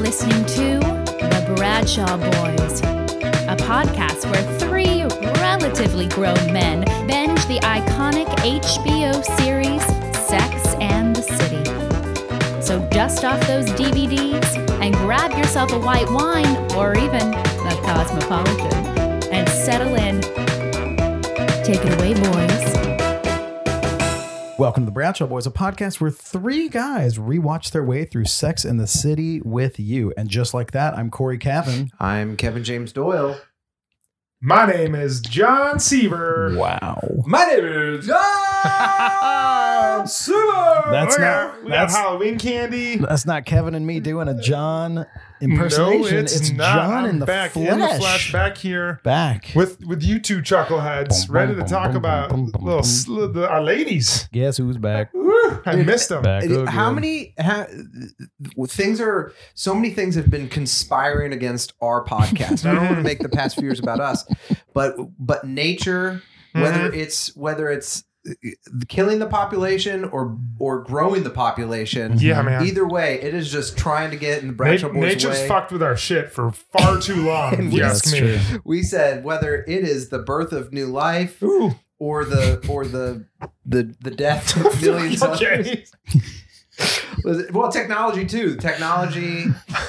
listening to The Bradshaw Boys, a podcast where three relatively grown men binge the iconic HBO series Sex and the City. So dust off those DVDs and grab yourself a white wine or even a Cosmopolitan and settle in. Take it away, boys. Welcome to The Bradshaw Boys, a podcast where three guys rewatch their way through Sex and the City with you. And just like that, I'm Corey Cavan. I'm Kevin James Doyle. My name is John Seaver. Wow. My name is John Seaver. That's Halloween candy. That's not Kevin and me doing a John impersonation. No, it's not. John in the back flesh. in the flesh, back here, Back. with you two chuckleheads, Boom, ready boom, to talk boom, about boom, boom, boom. our ladies. Guess who's back? Woo, I missed them. Back How again. so many things have been conspiring against our podcast. I don't want to make the past few years about us, but nature, whether it's killing the population or growing the population. Yeah, man. Either way, it is just trying to get in the Bradshaw Boys Nature's way. fucked with our shit for far too long. And if you ask that's me. true. We said whether it is the birth of new life Ooh. or the death of millions of Okay. well, technology too. Technology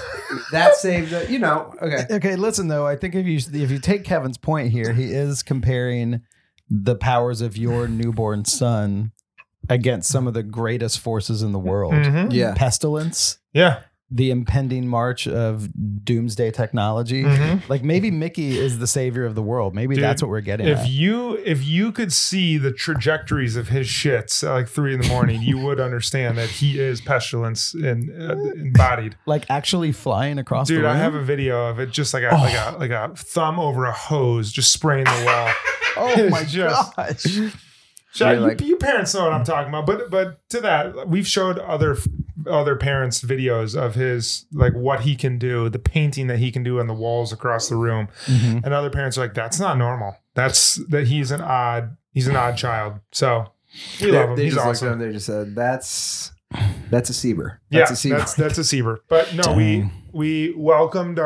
that saved the, okay. Okay, listen though. I think if you take Kevin's point here, he is comparing the powers of your newborn son against some of the greatest forces in the world. Mhm. Yeah. Pestilence, Yeah. the impending march of doomsday technology. Mhm. Like maybe Mickey is the savior of the world. Maybe Dude, that's what we're getting If at. you could see the trajectories of his shits at like 3 a.m, you would understand that he is pestilence embodied. Like actually flying across the Dude, room. I have a video of it, just like a thumb over a hose, just spraying the wall. Oh It's my just- gosh. So You're like- you parents know what I'm talking about, but to that, we've showed other parents videos of his, like what he can do, the painting that he can do on the walls across the room, Mhm. and other parents are like, that's not normal. He's an odd child. So we love him. They He's just looked at awesome. him, they just said, that's a Seaver. Yeah, That's a Seaver. that's a Seaver. But no, Dang. we welcomed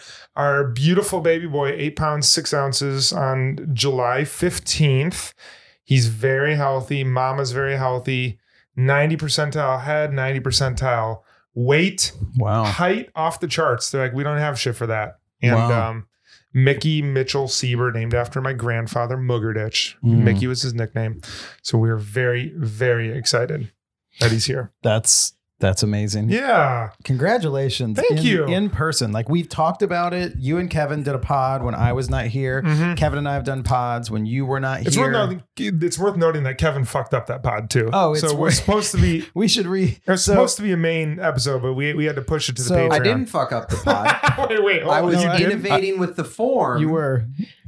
our beautiful baby boy, 8 pounds 6 ounces, on July 15th. He's very healthy. Mama's very healthy. 90 percentile head, 90 percentile weight, Wow. height off the charts. They're like, we don't have shit for that. And Wow. Mickey Mitchell Seaver, named after my grandfather, Moogerditch. Mm. Mickey was his nickname. So we're very, very excited that he's here. That's amazing. Yeah. Congratulations. Thank you. In person. Like we've talked about it. You and Kevin did a pod when I was not here. Mhm. Kevin and I have done pods when you were not It's here. worth noting that Kevin fucked up that pod too. Oh, it's so we're worth- supposed to be. We should It's supposed to be a main episode, but we had to push it to the So- Patreon. I didn't fuck up the pod. wait. I was you did? innovating with the form. You were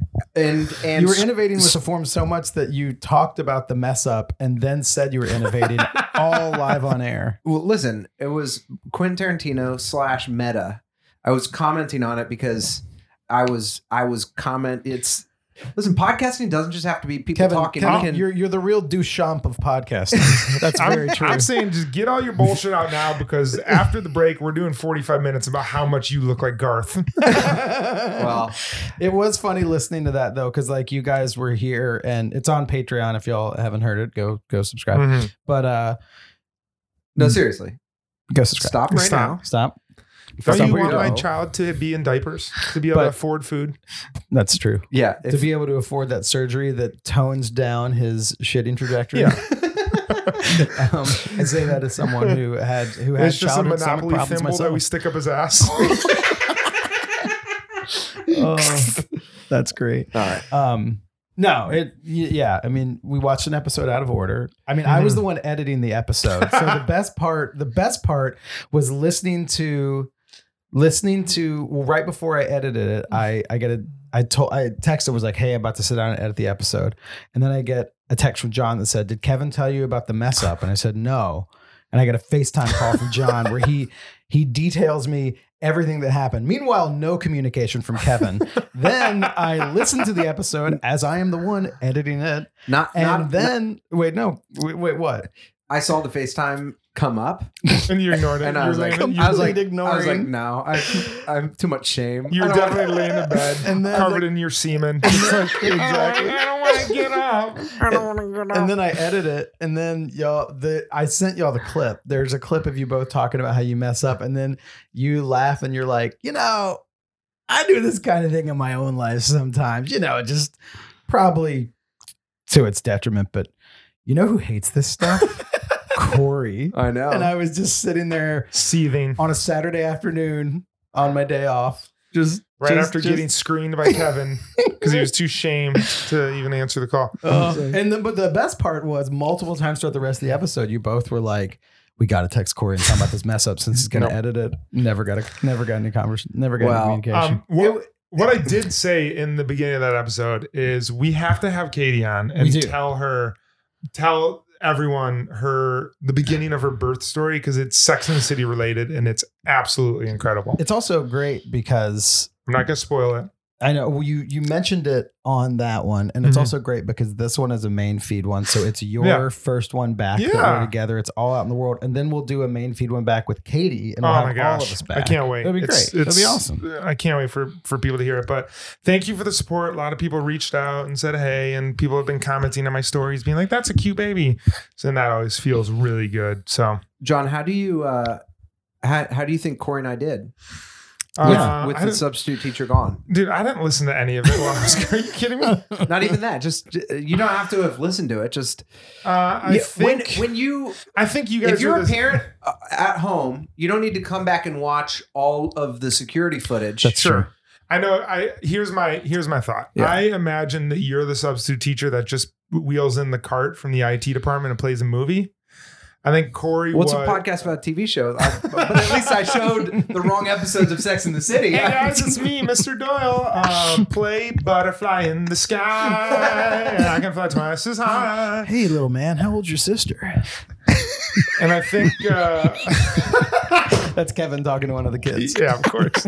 and you were innovating with the form so much that you talked about the mess up and then said you were innovating all live on air. Well, listen, it was Quentin Tarantino / Meta. I was commenting on it because I was listen, podcasting doesn't just have to be people talking. We can- you're the real Duchamp of podcasting. That's very true. I'm saying just get all your bullshit out now, because after the break, we're doing 45 minutes about how much you look like Garth. well, It was funny listening to that though, because like you guys were here and it's on Patreon. If y'all haven't heard it, go subscribe. Mhm. But no, seriously. go subscribe. Stop right Stop. now. Stop. Don't Stop you where want you're my going. child to be in diapers, to be able to But- afford food? That's true. Yeah. To be able to afford that surgery that tones down his shitting trajectory. Yeah. I say that as someone who had It's just a childhood stomach Monopoly problems thimble that myself. we stick up his ass. Oh, that's great. All right. No, yeah. I mean, we watched an episode out of order. I mean, I was the one editing the episode. So the best part was listening to right before I edited it, I texted, was like, hey, I'm about to sit down and edit the episode. And then I get a text from John that said, did Kevin tell you about the mess up? And I said, no. And I got a FaceTime call from John where he details me everything that happened. Meanwhile, no communication from Kevin. Then I listened to the episode as I am the one editing it. Wait, what? I saw the FaceTime come up, And you ignored it. and I You was were like, laying- I was like, ignoring. no, I'm too much shame. you I were don't wanna- definitely laying in bed, And then, covered like- in your semen. Just like, Exactly. I don't want to get up. I don't want to get up. And then I edit it, and then I sent y'all the clip. There's a clip of you both talking about how you mess up, and then you laugh, and you're like, I do this kind of thing in my own life sometimes. Just probably to its detriment. But you know who hates this stuff? Corey. I know. And I was just sitting there Seething. on a Saturday afternoon on my day off, After getting screened by Kevin because he was too shamed to even answer the call. But the best part was multiple times throughout the rest of the episode, you both were like, "We got to text Corey and talk about this mess up since he's going to edit it." Never got any conversation. Never got any communication. What I did say in the beginning of that episode is we have to have Katie on and tell everyone the beginning of her birth story because it's Sex and the City related and it's absolutely incredible. It's also great because I'm not going to spoil it. I know you mentioned it on that one, and it's also great because this one is a main feed one, so it's your first one back that we're together. It's all out in the world, and then we'll do a main feed one back with Katie, and we'll have all of us back. I can't wait. It'll be great. It'll be awesome. I can't wait for people to hear it. But thank you for the support. A lot of people reached out and said hey, and people have been commenting on my stories, being like, "That's a cute baby," so that always feels really good. So, John, how do you think Corey and I did? With the substitute teacher gone. Dude, I didn't listen to any of it. Are you kidding me? Not even that. Just you don't have to have listened to it. Just I think you guys. If you're a parent at home, you don't need to come back and watch all of the security footage. That's true. I know. Here's my thought. Yeah. I imagine that you're the substitute teacher that just wheels in the cart from the IT department and plays a movie. I think Corey What's a podcast about a TV show? But at least I showed the wrong episodes of Sex in the City. Hey guys, it's me, Mr. Doyle. Play Butterfly in the Sky. And I can fly twice as high. Hey, little man, how old's your sister? And I think... That's Kevin talking to one of the kids. Yeah, of course.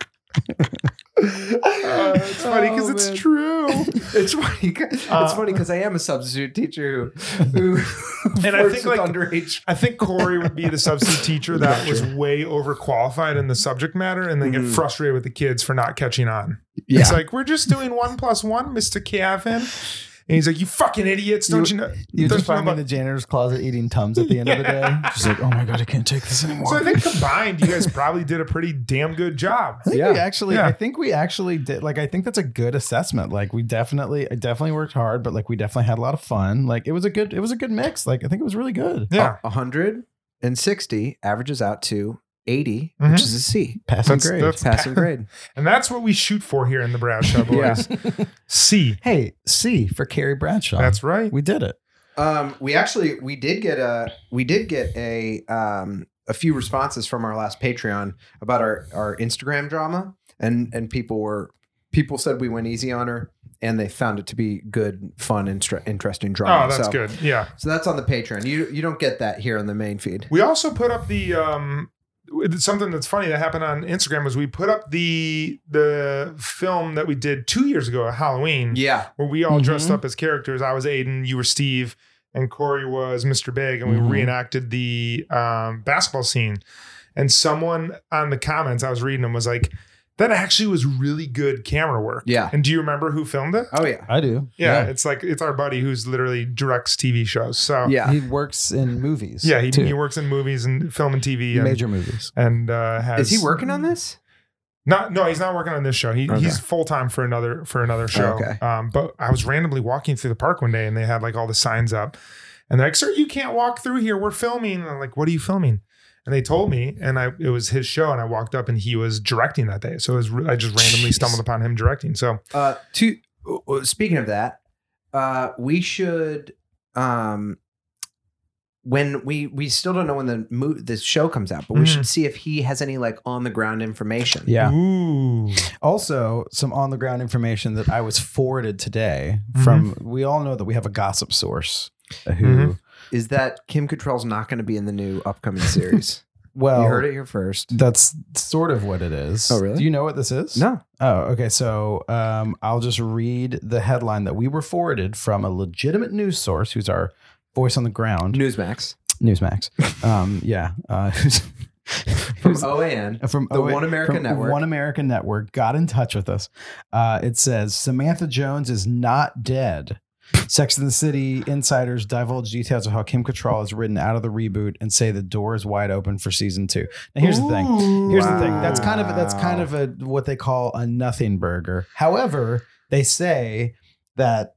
It's funny because it's true. It's funny. It's funny because I am a substitute teacher who and I think underage. I think Corey would be the substitute teacher that was way overqualified in the subject matter, and then get frustrated with the kids for not catching on. Yeah. It's like, we're just doing 1 + 1, Mr. Kevin. And he's like, "You fucking idiots! Don't you know?" You just find me in the janitor's closet eating Tums at the end of the day. Just like, oh my God, I can't take this anymore. So I think combined, you guys probably did a pretty damn good job. I think we actually did. Like, I think that's a good assessment. Like, I definitely worked hard, but like, we definitely had a lot of fun. Like, it was a good mix. Like, I think it was really good. Yeah. 160 averages out to 80, which is a C. Passing grade. And that's what we shoot for here in the Bradshaw Boys. C. Hey, C for Carrie Bradshaw. That's right. We did it. We did get a few responses from our last Patreon about our Instagram drama, and people said we went easy on her, and they found it to be good, fun, interesting drama. Oh, that's good. Yeah. So that's on the Patreon. You don't get that here on the main feed. We also put up the something that's funny that happened on Instagram was we put up the film that we did 2 years ago at Halloween. Yeah. Where we all dressed up as characters. I was Aiden, you were Steve, and Corey was Mr. Big, and we reenacted the basketball scene. And someone on the comments, I was reading them, was like, that actually was really good camera work. Yeah. And do you remember who filmed it? Oh yeah. I do. Yeah. It's our buddy who's literally directs TV shows. So yeah. He works in movies. Yeah. He works in movies and film and TV. And, major movies. And is he working on this? No, he's not working on this show. He's full-time for another show. Okay. But I was randomly walking through the park one day and they had like all the signs up and they're like, "Sir, you can't walk through here. We're filming." And I'm like, "What are you filming?" And they told me, and it was his show, and I walked up, and he was directing that day. So I just randomly stumbled upon him directing. So, speaking of that, we should, when we still don't know when the show comes out, but we should see if he has any like on the ground information. Yeah. Ooh. Also, some on the ground information that I was forwarded today from. We all know that we have a gossip source who. Is that Kim Cattrall's not going to be in the new upcoming series? Well, you heard it here first. That's sort of what it is. Oh, really? Do you know what this is? No. Oh, okay. So I'll just read the headline that we were forwarded from a legitimate news source who's our voice on the ground. Newsmax. Newsmax. Yeah. From OAN, from the One American Network. One American Network got in touch with us. It says Samantha Jones is not dead. Sex and the City insiders divulge details of how Kim Cattrall is written out of the reboot and say the door is wide open for season 2. Now here's the thing. Here's the thing. That's kind of a what they call a nothing burger. However, they say that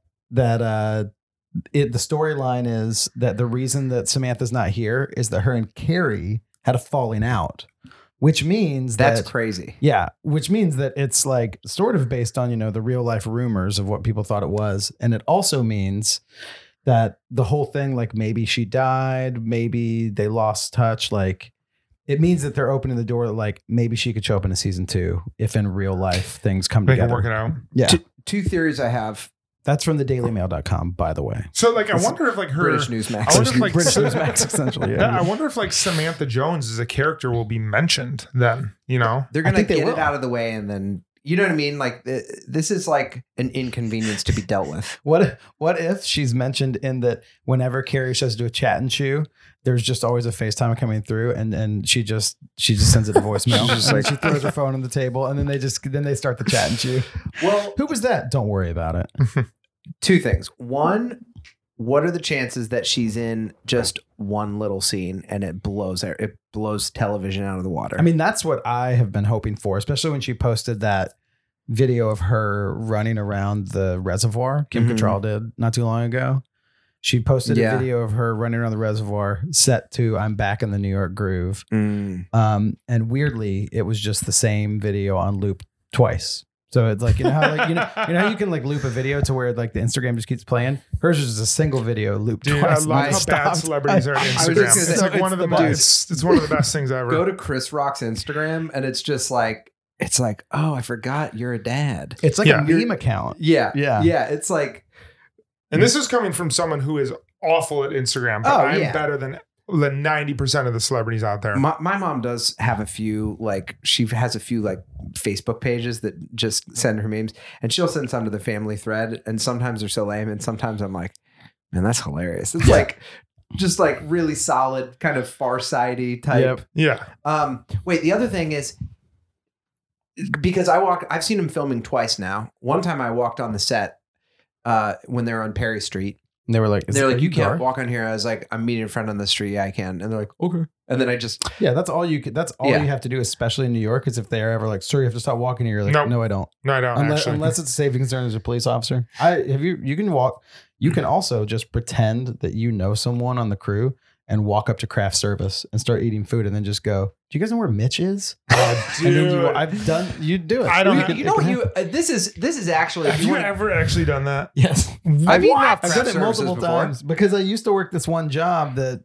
the storyline is that the reason that Samantha's not here is that her and Carrie had a falling out, which means that's crazy. Yeah, which means that it's like sort of based on, the real life rumors of what people thought it was. And it also means that the whole thing, like maybe she died, maybe they lost touch. Like it means that they're opening the door. Like maybe she could show up in a season 2 if in real life things come together. They can work it out. Yeah. Two theories I have. That's from the dailymail.com, by the way. So like, I wonder if like her British Newsmax. I wonder if like British Newsmax, essentially. Yeah. I wonder if like Samantha Jones as a character will be mentioned then, They're going to get it out of the way and then, you know what I mean? Like this is like an inconvenience to be dealt with. What if she's mentioned in that whenever Carrie tries to do a chat and chew, there's just always a FaceTime coming through and she just sends it a voicemail. She throws her phone on the table and then they start the chat and chew. Well, who was that? Don't worry about it. Two things. One, what are the chances that she's in just one little scene and it blows television out of the water? I mean, that's what I have been hoping for, especially when she posted that video of her running around the reservoir. Kim Cattrall did not too long ago. She posted a video of her running around the reservoir set to I'm Back in the New York Groove. And weirdly, it was just the same video on loop twice. So it's like, how you can like loop a video to where like the Instagram just keeps playing. Hers is just a single video looped twice. I love how bad celebrities are on Instagram. It's like one of the best. It's one of the best things ever. Go to Chris Rock's Instagram and it's just like, oh, I forgot you're a dad. It's like a meme account. Yeah. It's like, and this is coming from someone who is awful at Instagram, but I'm better than 90% of the celebrities out there. My mom does have a few, like she has a few like Facebook pages that just send her memes, and she'll send some to the family thread, and sometimes they're so lame, and sometimes I'm like, man, that's hilarious. It's like just like really solid kind of Far-Sidey type. Yep. Yeah. Wait, the other thing is because I've seen him filming twice now. One time I walked on the set when they were on Perry Street. And they were like, you can't walk on here. I was like, I'm meeting a friend on the street. Yeah, I can. And they're like, okay. And then I just, that's all you have to do, especially in New York, is if they're ever like, sir, you have to stop walking here. You're like, no, I don't. No, I don't. Unless it's a safety concern as a police officer. You can walk. You can also just pretend that you know someone on the crew and walk up to craft service and start eating food and then just go, do you guys know where Mitch is? Dude. You do it. I don't this is actually. Have you ever actually done that? Yes. I've done it multiple times because I used to work this one job that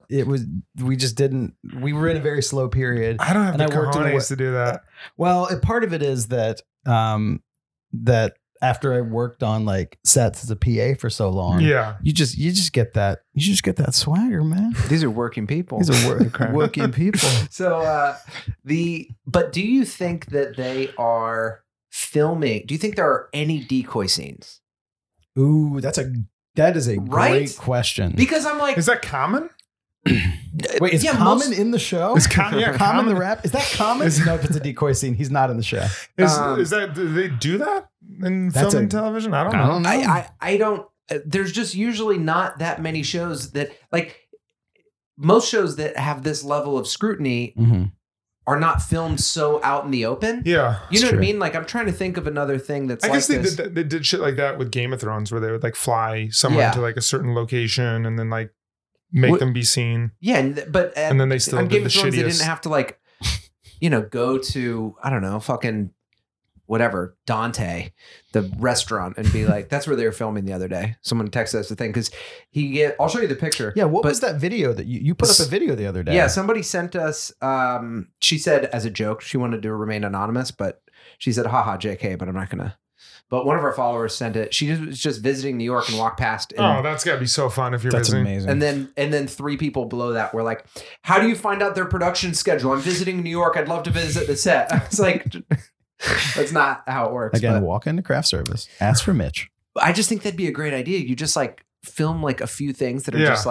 we were in a very slow period. I don't have the cojones to do that. Well, part of it is that, after I worked on like sets as a PA for so long, you just get that swagger, man. These are working people. These are working people. So but do you think that they are filming? Do you think there are any decoy scenes? Ooh, that is a great question. Because I'm like, is that common? Wait, is Common in the show? Is Common the rap? Is that Common? No, if it's a decoy scene, he's not in the show. Is that? Do they do that in film and television? I don't know. I don't. There's just usually not that many shows that like most shows that have this level of scrutiny are not filmed so out in the open. Yeah, you know what I mean. Like I'm trying to think of another thing that's. I guess they did shit like that with Game of Thrones, where they would like fly someone to like a certain location and then like. Make them be seen. Yeah, and then they still did Game the of Thrones, shittiest. They didn't have to like, go to I don't know, fucking whatever Dante, the restaurant, and be like, that's where they were filming the other day. Someone texted us the thing because I'll show you the picture. Yeah, what was that video that you put up a video the other day? Yeah, somebody sent us. She said as a joke she wanted to remain anonymous, but she said, "Haha, JK," but I'm not gonna. But one of our followers sent it. She was just visiting New York and walked past. And, that's gotta be so fun if you're that's visiting. Amazing. And then 3 people below that were like, "How do you find out their production schedule? I'm visiting New York. I'd love to visit the set." I was like, "That's not how it works." Again, walk into craft service, ask for Mitch. I just think that'd be a great idea. You just like film like a few things that are just like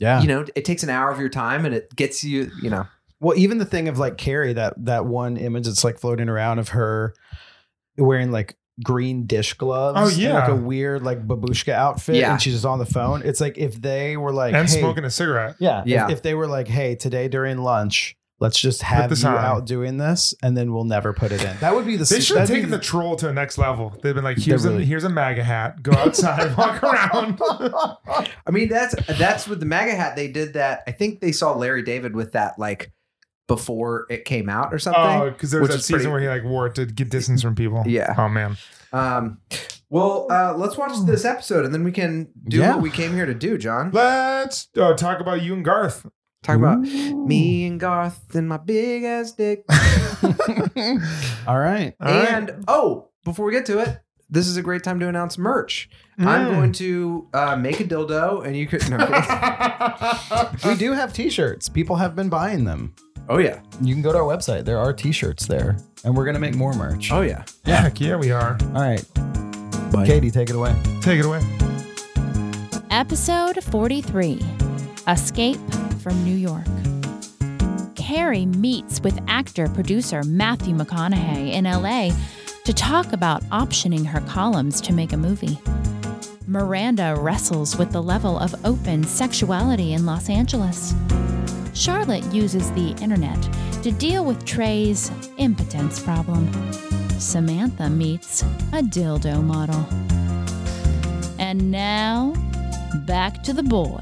Yeah. You know, it takes an hour of your time and it gets you, you know. Well, even the thing of like Carrie, that one image that's like floating around of her wearing like green dish gloves. Oh, yeah. And like a weird like babushka outfit. Yeah. And she's just on the phone. It's like if they were like, And hey, smoking a cigarette. yeah. Yeah. If they were like, hey, today during lunch, let's just have this you on. out doing this and then we'll never put it in. That would be the They should have that'd be taken the troll to the next level. They've been like, here's really- here's a MAGA hat. Go outside, walk around. I mean, that's with the MAGA hat. They did that. I think they saw Larry David with that like before it came out or something. Oh, because there was which that is season pretty- where he like wore it to get distance from people. Yeah. Oh man. Well, let's watch this episode and then we can do Yeah. what we came here to do, John. Let's talk about you and Garth. Talk about me and Garth and my big ass dick. All right. All right. And before we get to it, this is a great time to announce merch. I'm Mm. going to make a dildo, and you could. No, We do have t-shirts. People have been buying them. oh yeah, You can go to our website. There are t-shirts there. And we're going to make more merch. oh yeah. Heck yeah, we are. All right. Katie, take it away. Take it away. Episode 43 Escape from New York. Carrie meets with actor-producer Matthew McConaughey in LA to talk about optioning her columns to make a movie. Miranda wrestles with the level of open sexuality in Los Angeles. Charlotte uses the internet to deal with Trey's impotence problem. Samantha meets a dildo model. And now, back to the boys.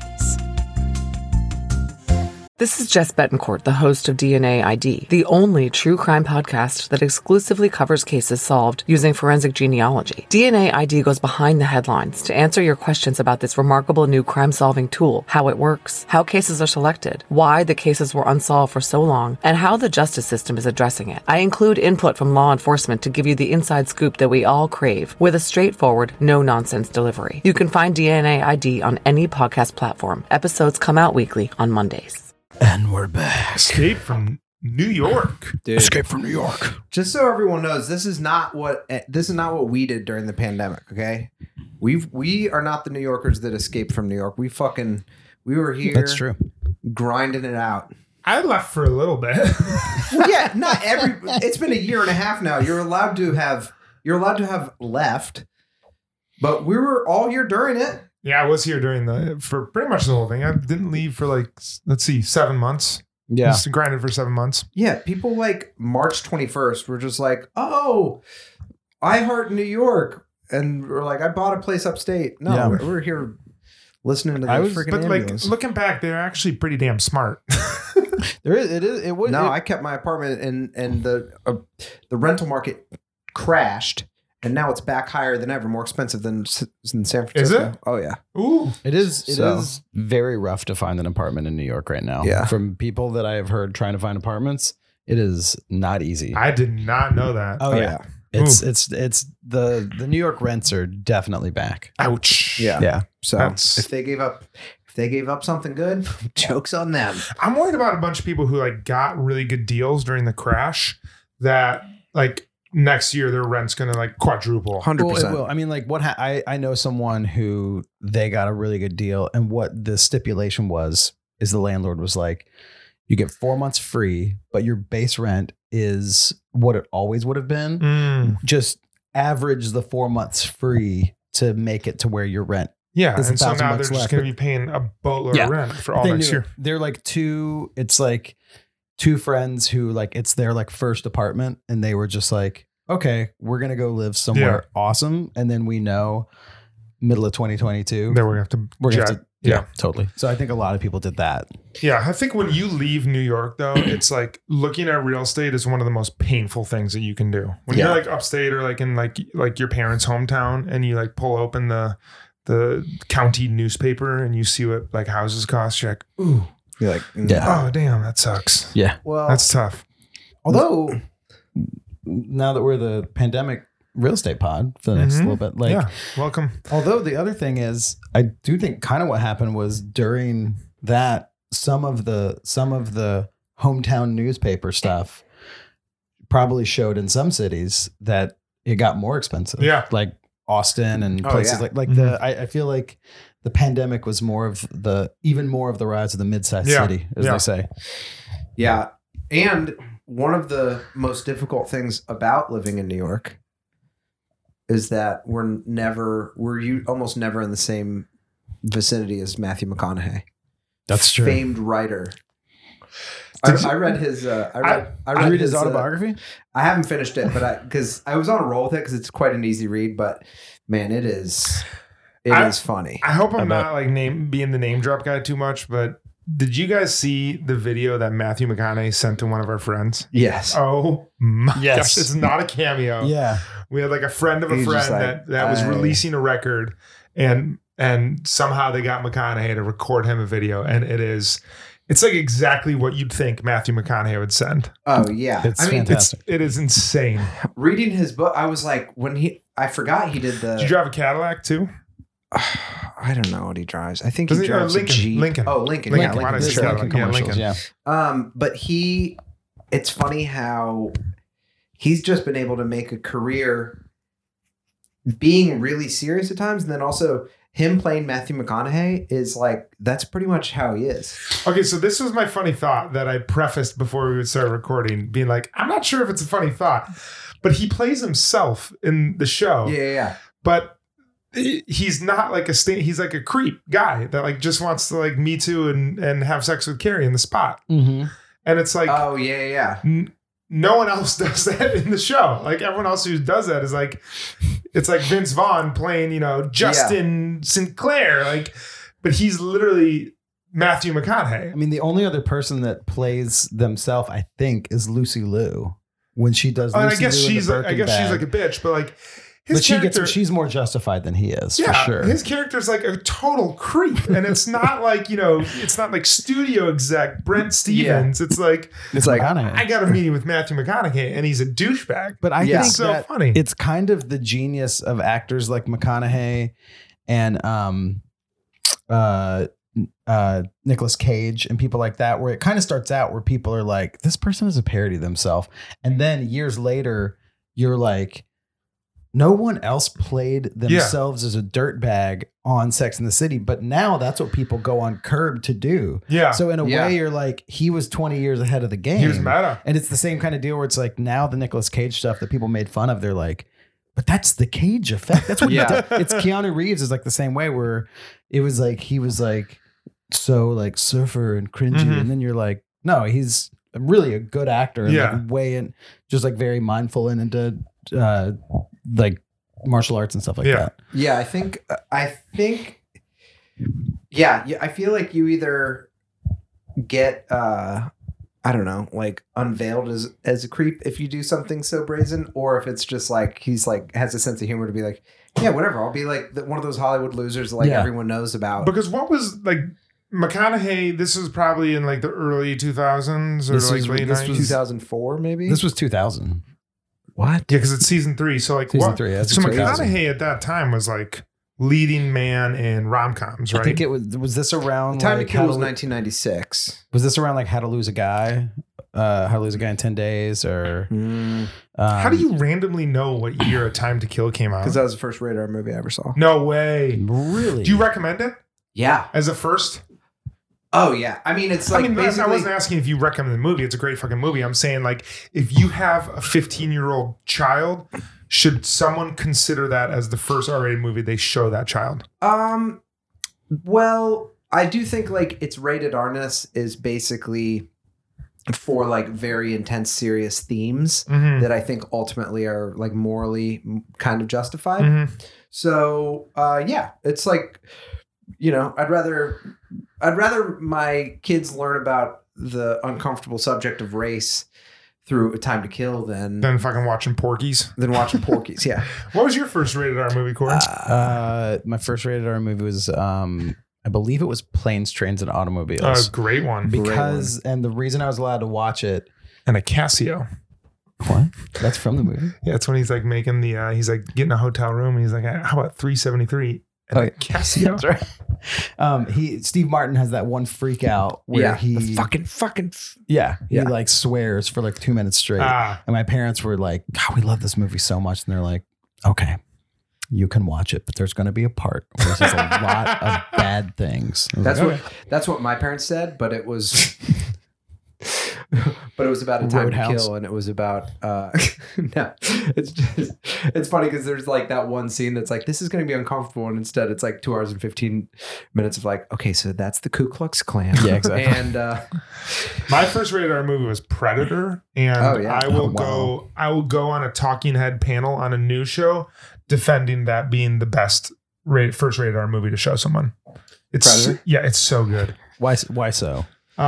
This is Jess Betancourt, the host of DNA ID, the only true crime podcast that exclusively covers cases solved using forensic genealogy. DNA ID goes behind the headlines to answer your questions about this remarkable new crime-solving tool, how it works, how cases are selected, why the cases were unsolved for so long, and how the justice system is addressing it. I include input from law enforcement to give you the inside scoop that we all crave, with a straightforward, no-nonsense delivery. You can find DNA ID on any podcast platform. Episodes come out weekly on Mondays. And we're back. Escape from New York. Dude, Escape from New York. just so everyone knows, this is not what we did during the pandemic. Okay, we are not the New Yorkers that escaped from New York. We were here. That's true. Grinding it out. I left for a little bit. Well, yeah, not every. It's been a year and a half now. You're allowed to have left, but we were all here during it. Yeah, I was here for pretty much the whole thing. I didn't leave for like, let's see, 7 months. Yeah. Just grinded for 7 months. Yeah, people like March 21st were just like, oh, I heart New York. And we're like, I bought a place upstate. No, Yeah. we're here listening to the I was- freaking But like ambulance. looking back, they're actually pretty damn smart. There is. It is. It would. No, it- I kept my apartment and the rental market crashed. And now it's back higher than ever, more expensive than in San Francisco. Is it? Oh, yeah. Ooh. It is. It So- is very rough to find an apartment in New York right now. Yeah. From people that I have heard trying to find apartments, it is not easy. I did not know that. Oh, yeah. Ooh. It's the New York rents are definitely back. Ouch. Yeah. Yeah. So That's- if they gave up something good, joke's on them. I'm worried about a bunch of people who like got really good deals during the crash that like next year their rent's gonna like quadruple. 100%. Well, it will. I mean, like I know someone who they got a really good deal, and what the stipulation was is the landlord was like, you get 4 months free, but your base rent is what it always would have been. Mm. Just average the 4 months free to make it to where your rent. Yeah. There's And so $1,000 now they're bucks just left. gonna be paying a boatload Yeah. of rent for all They next knew year. it. They're like it's like two friends who like it's their like first apartment, and they were just like, okay, we're gonna go live somewhere awesome, and then we know middle of 2022 Then we're gonna have to we're gonna jet. have to Yeah. totally. So I think a lot of people did that. Yeah, I think when you leave New York, though, it's like looking at real estate is one of the most painful things that you can do. When Yeah. you're like upstate or like in like your parents' hometown, and you like pull open the county newspaper and you see what like houses cost, you're like, ooh, You're like, Yeah. oh damn, that sucks. Yeah. Well, That's tough. Although now that we're the pandemic real estate pod for the next Mhm. little bit, like Yeah, welcome. although the other thing is, I do think kind of what happened was during that some of the hometown newspaper stuff probably showed in some cities that it got more expensive. Yeah. Like Austin and Oh, places yeah. like Mhm. I feel like the pandemic was even more of the rise of the mid-sized city, as they say. Yeah. And one of the most difficult things about living in New York is that we're almost never in the same vicinity as Matthew McConaughey. That's true. Famed writer. I read his. I read his autobiography. I haven't finished it, but because I was on a roll with it because it's quite an easy read. But man, it is funny. I hope I'm not like being the name drop guy too much, but did you guys see the video that Matthew McConaughey sent to one of our friends? Yes. Oh my gosh, it's not a cameo. Yeah. We had like a friend of a friend that was releasing a record, and somehow they got McConaughey to record him a video, and it's like exactly what you'd think Matthew McConaughey would send. Oh yeah. Fantastic. It is insane. Reading his book, I was like, I forgot he did the. Did you drive a Cadillac too? I don't know what he drives. I think he drives Lincoln. a Jeep. Lincoln. Oh, Lincoln. Lincoln. Yeah, Lincoln. commercials. Yeah. But it's funny how he's just been able to make a career being really serious at times. And then also him playing Matthew McConaughey is like, that's pretty much how he is. Okay. So this was my funny thought that I prefaced before we would start recording, being like, I'm not sure if it's a funny thought, but he plays himself in the show. Yeah. But he's not like he's like a creep guy that like just wants to like Me Too and have sex with Carrie in the spot. Mm-hmm. And it's like, oh yeah. No one else does that in the show. Like everyone else who does that is like, it's like Vince Vaughn playing, Justin Sinclair. Like, but he's literally Matthew McConaughey. I mean, the only other person that plays themselves, I think, is Lucy Liu when she does. I guess she's like a bitch, but like. She's more justified than he is, for sure. His character's like a total creep. And it's not like, it's not like studio exec Brent Stevens. It's like I got a meeting with Matthew McConaughey and he's a douchebag. But I think so that funny. It's kind of the genius of actors like McConaughey and Nicolas Cage and people like that, where it kind of starts out where people are like, this person is a parody of themselves. And then years later, you're like, no one else played themselves as a dirtbag on Sex and the City, but now that's what people go on Curb to do. Yeah. So in a way, you're like, he was 20 years ahead of the game. He was meta. And it's the same kind of deal where it's like now the Nicolas Cage stuff that people made fun of, they're like, but that's the Cage effect. That's what he did. It's Keanu Reeves is like the same way where it was like, he was like, so like surfer and cringy. Mm-hmm. And then you're like, no, he's really a good actor. And like way in, just like very mindful and into, like martial arts and stuff like that. Yeah, I think I feel like you either get I don't know, like unveiled as a creep if you do something so brazen, or if it's just like he's like has a sense of humor to be like, yeah, whatever, I'll be like one of those Hollywood losers that everyone knows about. Because what was like McConaughey, this was probably in like the early 2000s or late 90s. This was 2004 maybe? This was 2000. What? Yeah, because it's season 3. So like season 3. Yeah, so McConaughey at that time was like leading man in rom-coms, right? I think it was this around Time to Kill was 1996. Was this around like How to Lose a Guy? How to Lose a Guy in 10 Days or how do you randomly know what year A Time to Kill came out? Because that was the first rated R movie I ever saw. No way. Really? Do you recommend it? Yeah. As a first? Oh yeah, I mean it's like basically. I wasn't asking if you recommend the movie. It's a great fucking movie. I'm saying like if you have a 15-year-old child, should someone consider that as the first R-rated movie they show that child? Well, I do think like its rated R-ness is basically for like very intense, serious themes that I think ultimately are like morally kind of justified. Mm-hmm. So it's like, I'd rather my kids learn about the uncomfortable subject of race through A Time to Kill than fucking watching Porky's. Yeah. What was your first rated R movie, Corey? My first rated R movie was I believe it was Planes, Trains, and Automobiles. Oh, great one. And the reason I was allowed to watch it. And a Casio. What? That's from the movie? Yeah, it's when he's like making the, he's like getting a hotel room and he's like, how about 373? And Casio. That's right. Steve Martin has that one freak out where he fucking he like swears for like 2 minutes straight. And my parents were like, God, we love this movie so much. And they're like, okay. you can watch it, but there's going to be a part where there's just a lot of bad things. That's what my parents said, but it was about a time Roadhouse. to kill, and it was about no, it's funny because there's like that one scene that's like, this is going to be uncomfortable, and instead it's like 2 hours and 15 minutes of like, okay, so that's the Ku Klux Klan. Yeah, exactly. And My first rated R movie was Predator, and I will go on a talking head panel on a news show defending that being the best first rated R movie to show someone. Predator? It's so good. Why so?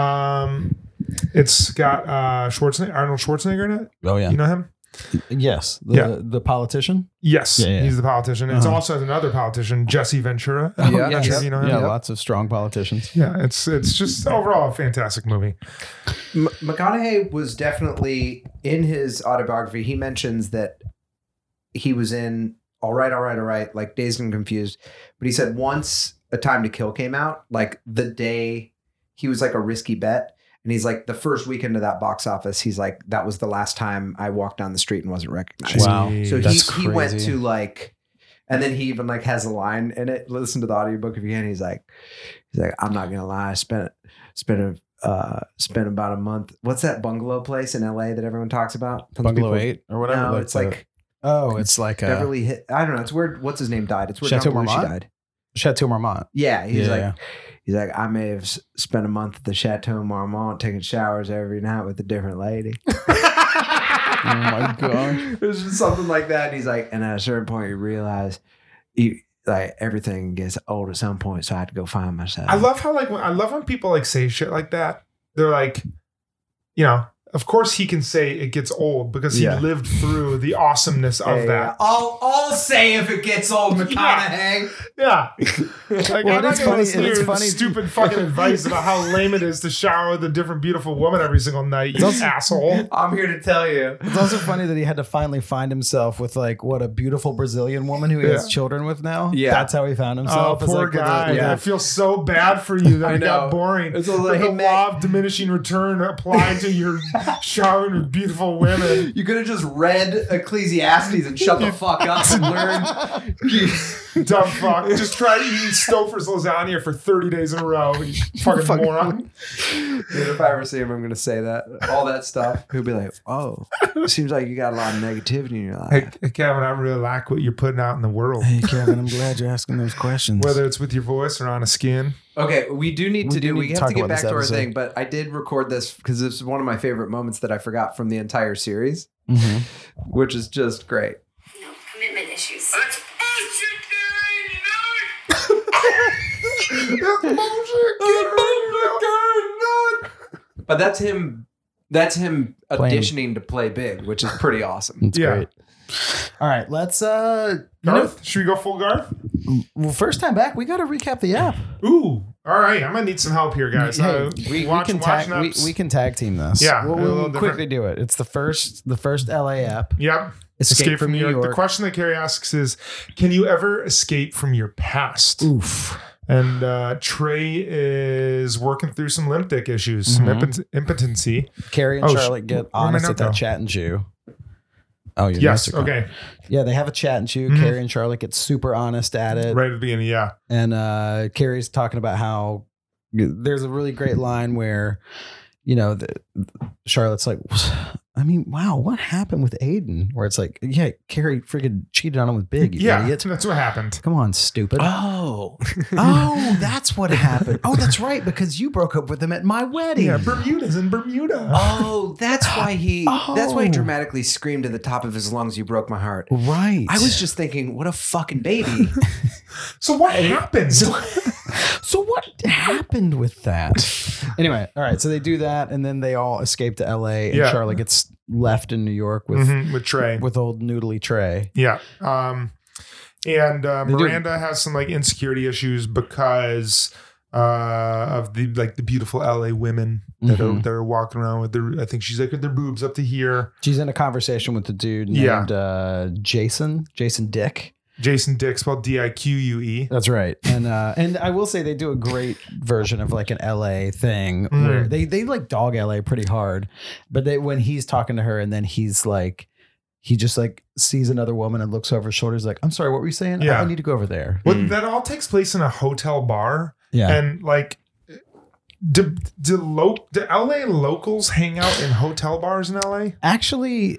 It's got Arnold Schwarzenegger in it. Oh yeah. You know him? Yes. The politician. Yes, Yeah. he's the politician. It's also another politician, Jesse Ventura. You know him? Yeah, lots of strong politicians. Yeah, it's just overall a fantastic movie. McConaughey was definitely, in his autobiography, he mentions that he was in All Right, like Dazed and Confused. But he said once A Time to Kill came out, like the day, he was like a risky bet. And he's like, the first weekend of that box office, he's like, that was the last time I walked down the street and wasn't recognized. Wow. So he went crazy. to like, and then he even like has a line in it. Listen to the audiobook if you can. He's like, I'm not gonna lie, I spent about a month. What's that bungalow place in LA that everyone talks about? Bungalow 8 or whatever. No, it's like it's like Beverly Hills. I don't know. It's where what's his name died. It's where Chateau John Belushi Marmont? died. Chateau Marmont. Yeah, He's like, I may have spent a month at the Chateau Marmont taking showers every night with a different lady. Oh my gosh. It was just something like that. And he's like, and at a certain point, you realize like everything gets old at some point, so I had to go find myself. I love how I love when people like say shit like that. They're like, you know, of course he can say it gets old because he lived through the awesomeness of that. I'll say if it gets old, McConaughey. Yeah. Like, Well, I'm not it's gonna funny- listen to it's your funny- stupid fucking advice about how lame it is to shower with a different beautiful woman every single night, you asshole. I'm here to tell you. It's also funny that he had to finally find himself with like what a beautiful Brazilian woman who he has children with now. Yeah. That's how he found Oh, himself. It's poor like with guy. I feel so bad for you that I it got know. boring. It's like, the hey, man. law of diminishing return applied to your showering with beautiful women. You could have just read Ecclesiastes and shut the fuck up and learn. Dumb fuck. Just try eating Stouffer's lasagna for 30 days in a row. You fucking moron. Dude, if I ever see him, I'm going to say that. All that stuff. He'll be like, oh, seems like you got a lot of negativity in your life. Hey, Kevin, I really like what you're putting out in the world. Hey Kevin, I'm glad you're asking those questions. Whether it's with your voice or on a skin. Okay, we do need We to do do. need We to have talk to get about back this to our episode. thing, but I did record this because this is one of my favorite moments that I forgot from the entire series, Mhm. which is just great. No commitment issues. That's bullshit, But that's him. That's him Playing. auditioning to play big, which is pretty awesome. It's Yeah. great. All right, let's Garth? Should we go full Garth? well, first time back, we got to recap the app. Ooh. All right. I'm going to need some help here, guys. Hey, we can tag apps. we can tag team this. Yeah, we'll, a little quickly different. do it. It's the first LA app. Yep. Escape from New York. The question that Carrie asks is, can you ever escape from your past? Oof. And Trey is working through some limp dick issues, some impotency. Carrie and Oh, Charlotte get where am I honest not at that though? chat and chew. Oh, you're Yes. Instagram. Okay. Yeah, they have a chat and chew. Mhm. Carrie and Charlotte get super honest at it. Right at the beginning. Yeah. And Carrie's talking about how there's a really great line where, you know, Charlotte's like, I mean, wow, what happened with Aiden? Where it's like, yeah, Carrie freaking cheated on him with Big, you Yeah. idiot. That's what happened. Come on, stupid. Oh, Oh, that's what happened. Oh, that's right, because you broke up with him at my wedding. Yeah. Bermuda's in Bermuda. oh, that's why he. That's why he Oh. dramatically screamed at the top of his lungs, "You broke my heart." Right. I was just thinking, what a fucking baby. So what happened? So what happened with that? Anyway, all right. So they do that, and then they all escape to LA, and Yeah. Charlotte gets left in New York with With Trey. with old noodly Trey. Yeah. And do. Miranda has some like insecurity issues because of the beautiful LA women that Mhm. are walking around with their, I think she's like with their boobs up to here. She's in a conversation with the dude Yeah. named Jason Dick. Jason Dick, spelled Dique. That's right. And I will say they do a great version of like an LA thing where they like dog LA pretty hard. But when he's talking to her and then he's like, he just like sees another woman and looks over his shoulder. He's like, I'm sorry, what were you saying? Yeah. I need to go over there. Well, that all takes place in a hotel bar. Yeah. And like, do LA locals hang out in hotel bars in LA? Actually,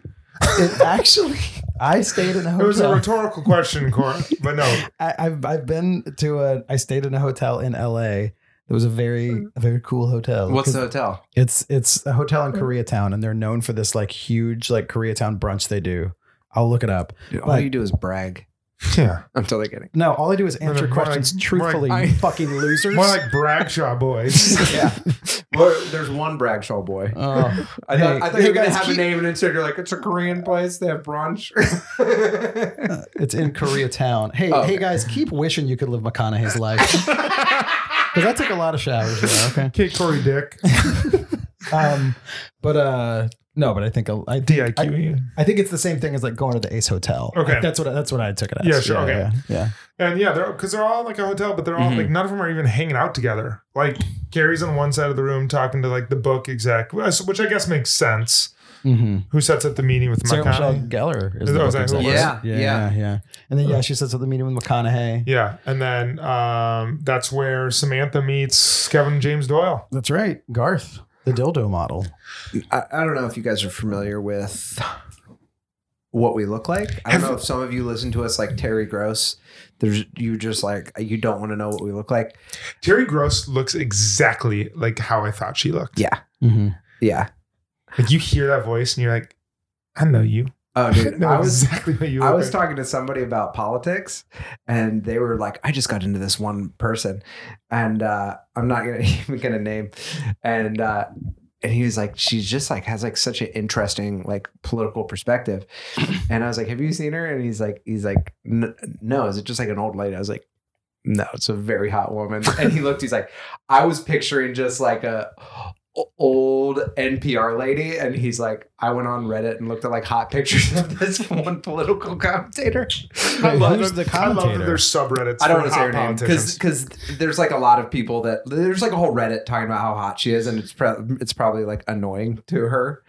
I stayed in a hotel. It was a rhetorical question, Cora, but no. I've been to I stayed in a hotel in LA. It was a very cool hotel. What's the hotel? It's a hotel in Koreatown, and they're known for this like huge like Koreatown brunch they do. I'll look it up. Dude, all you do is brag. Yeah. I'm totally kidding. No, all I do is answer More questions like- truthfully, more like- you fucking losers. More like Bradshaw boys. Yeah. Well, there's one Bragshaw boy. I thought you were going to have a name and instead you're like, it's a Korean place. They have brunch. It's in Koreatown. Hey, okay. hey guys, keep wishing you could live McConaughey's life. Because I took a lot of showers there, okay? Kate Corey Dick. But I think DIQ. I think it's the same thing as like going to the Ace Hotel. Okay. Like, that's what I took it as. Yeah, sure, okay. Yeah. And yeah, they're all like a hotel, but they're all like, none of them are even hanging out together. Like Gary's on one side of the room talking to like the book exec, which I guess makes sense. Mm-hmm. Who sets up the meeting with Sarah Michelle McConaughey? Gellar is Is the that- book was that who it executive. was? Yeah. And then she sets up the meeting with McConaughey. Yeah. And then that's where Samantha meets Kevin James Doyle. That's right, Garth, the dildo model. I don't know if you guys are familiar with what we look like. I don't know if some of you listen to us like Terry Gross. You just like, you don't want to know what we look like. Terry Gross looks exactly like how I thought she looked. Yeah. Mm-hmm. Yeah. Like you hear that voice and you're like, I know you. Oh, dude. know exactly what you look I was like. talking to somebody about politics and they were like, I just got into this one person and I'm not even going to name. And he was like, she's just like, has like such an interesting like political perspective. And I was like, have you seen her? And he's like, no, is it just like an old lady? I was like, no, it's a very hot woman. And he's like, I was picturing just like a old NPR lady. And he's like, I went on Reddit and looked at like hot pictures of this one political commentator. Wait, who's the I love that commentator? there's subreddits. I don't for want to say her hot name politicians. because there's like a lot of people there's like a whole Reddit talking about how hot she is, and it's probably like annoying to her.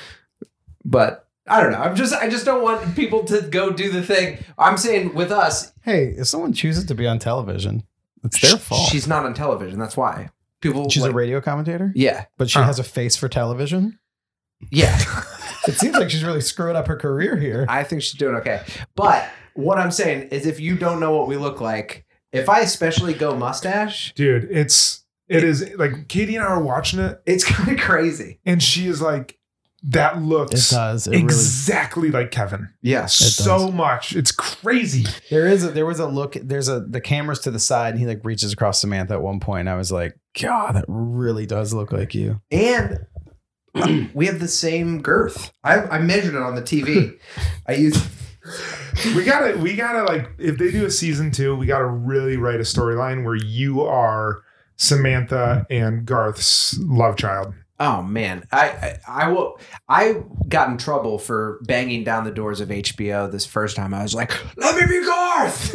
But I don't know. I just don't want people to go do the thing. I'm saying with us, Hey, if someone chooses to be on television, it's their fault. she's not on television. That's why people. She's like, a radio commentator, Yeah, but she has a face for television. yeah. It seems like she's really screwing up her career here. I think she's doing okay. But what I'm saying is, if you don't know what we look like, if I especially go mustache, Dude, it is like Katie and I are watching it it's kind of crazy. and she is like, that looks It does. It exactly like Kevin. Yes. So much. It's crazy. There was a look. The camera's to the side, and he like reaches across Samantha at one point. And I was like, God, that really does look like you. And we have the same girth. I measured it on the TV. I used. We gotta like, if they do a season 2, we gotta really write a storyline where you are Samantha and Garth's love child. Oh man, I got in trouble for banging down the doors of HBO this first time. I was like, "Let me be Garth."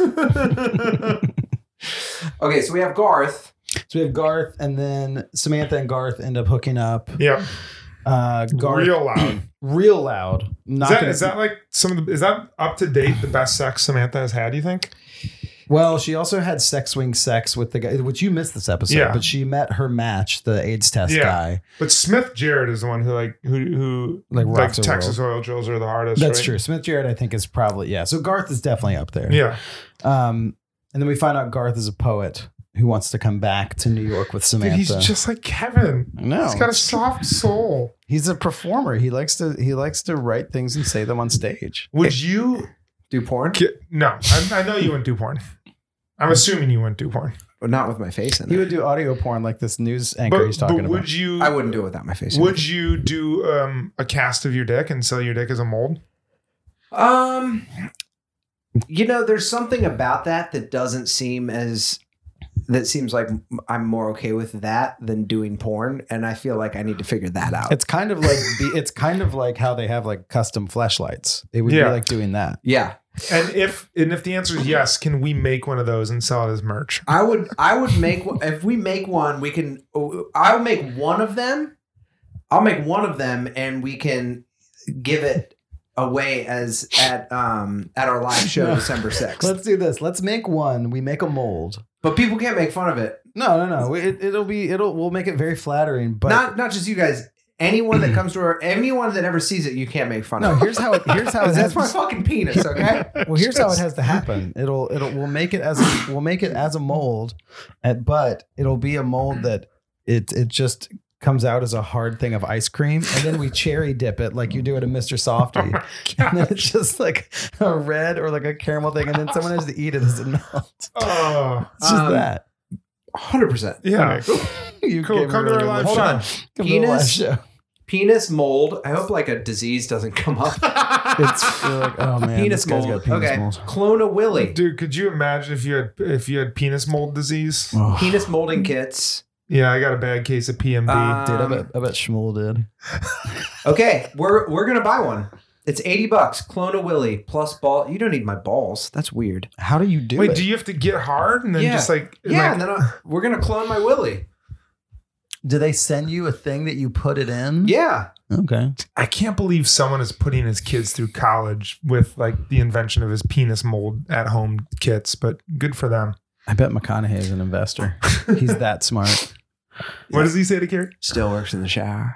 Okay, so we have Garth. So we have Garth, and then Samantha and Garth end up hooking up. Yep. Garth, Real loud. Is that like is that up to date the best sex Samantha has had, you think? Well, she also had sex swing sex with the guy, which you missed this episode, Yeah. but she met her match, the AIDS test guy. But Smith Jarrett is the one who Like rocks the Texas oil drills are the hardest. That's right? true. Smith Jarrett, I think, is probably, yeah. So Garth is definitely up there. Yeah. And then we find out Garth is a poet who wants to come back to New York with Samantha. Dude, he's just like Kevin. No, He's got a soft soul. He's a performer. He likes to write things and say them on stage. Would you Do porn? No, I know you wouldn't do porn. I'm assuming you wouldn't do porn. But not with my face in He it. would do audio porn like this news anchor he's talking about. would you? I wouldn't do it without my face in Would you do a cast of your dick and sell your dick as a mold? it. There's something about that doesn't seem as. That seems like I'm more okay with that than doing porn, and I feel like I need to figure that out. It's kind of like how they have like custom fleshlights. It would be like doing that. Yeah. And if the answer is yes, can we make one of those and sell it as merch? I would make if we make one, we can. I'll make one of them. I'll make one of them, and we can give it away at our live show December 6th. Let's do this. Let's make one. We make a mold. But people can't make fun of it. No. We'll make it very flattering. But Not just you guys. Anyone that comes to anyone that ever sees it, you can't make fun no, of. here's how it That's my fucking penis. Okay. Well, here's how it has to happen. We'll make it as a mold, but it'll be a mold that it just comes out as a hard thing of ice cream, and then we cherry dip it like you do at a Mr. Softy, and then it's just like a red or like a caramel thing, and then someone has to eat it as it melts. Oh, It's just that. 100%. yeah. You Cool. gave Come me to a our really live good- show. on. Come to the live Penis? show. Penis mold. I hope like a disease doesn't come up. You're like, oh man, Penis this guy's mold. got penis Okay. mold. Clone a Willy. Dude, could you imagine if you had penis mold disease? Oh. Penis molding kits. Yeah, I got a bad case of PMD. Dude, I bet Shmuel did. Okay, we're gonna buy one. It's $80. Clone a Willy plus ball. You don't need my balls. That's weird. How do you do Wait, it? do you have to get hard and then Yeah. just like Yeah, like- and then we're gonna clone my Willy. Do they send you a thing that you put it in? Yeah. Okay. I can't believe someone is putting his kids through college with like the invention of his penis mold at home kits, but good for them. I bet McConaughey is an investor. He's that smart. What does he say to Carrie? Still works in the shower.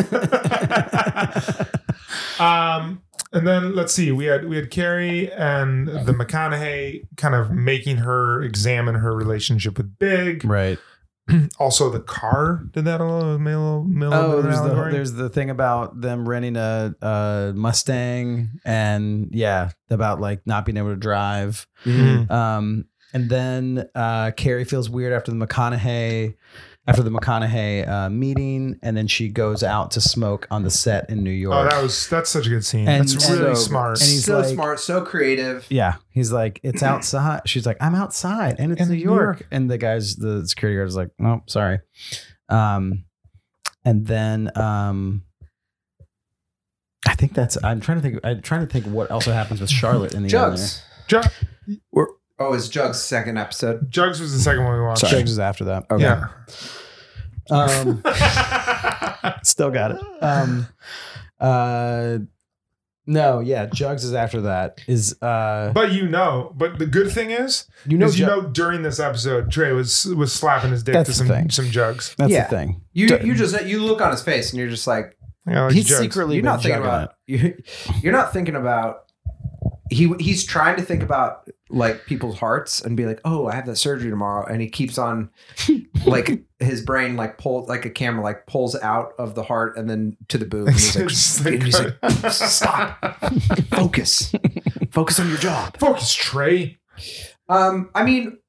And then let's see, we had Carrie and the McConaughey kind of making her examine her relationship with Big. Right. Also, the car did that a little. Oh, there's the thing about them renting a Mustang, and yeah, about like not being able to drive. Mhm. And then Carrie feels weird after the McConaughey meeting, and then she goes out to smoke on the set in New York. Oh, that's such a good scene. And- That's and- really so- smart. and he's so like- smart, so creative. Yeah, he's like, it's outside. She's like, I'm outside, and it's And New New York. York. And the security guard is like, no, sorry. And then I think that's. I'm trying to think what also happens with Charlotte in the Jugs. Ju- It's Jugs' second episode. Jugs was the second one we watched. end there. Jugs is after that. Okay. Yeah. Still got it. No, yeah, Jugs is after that. But the good thing is, during this episode, Trey was slapping his dick That's to the thing. some Jugs. That's Yeah. the thing. You look on his face and you're just like, Yeah, like He's Jugs. secretly you're been not thinking jugging about you're not thinking about he's trying to think about like people's hearts and be like, oh, I have that surgery tomorrow, and he keeps on like his brain like pulls like a camera like pulls out of the heart and then to the boob, and he's like, Just and he's like, stop, focus on your job. Focus, Trey. I mean,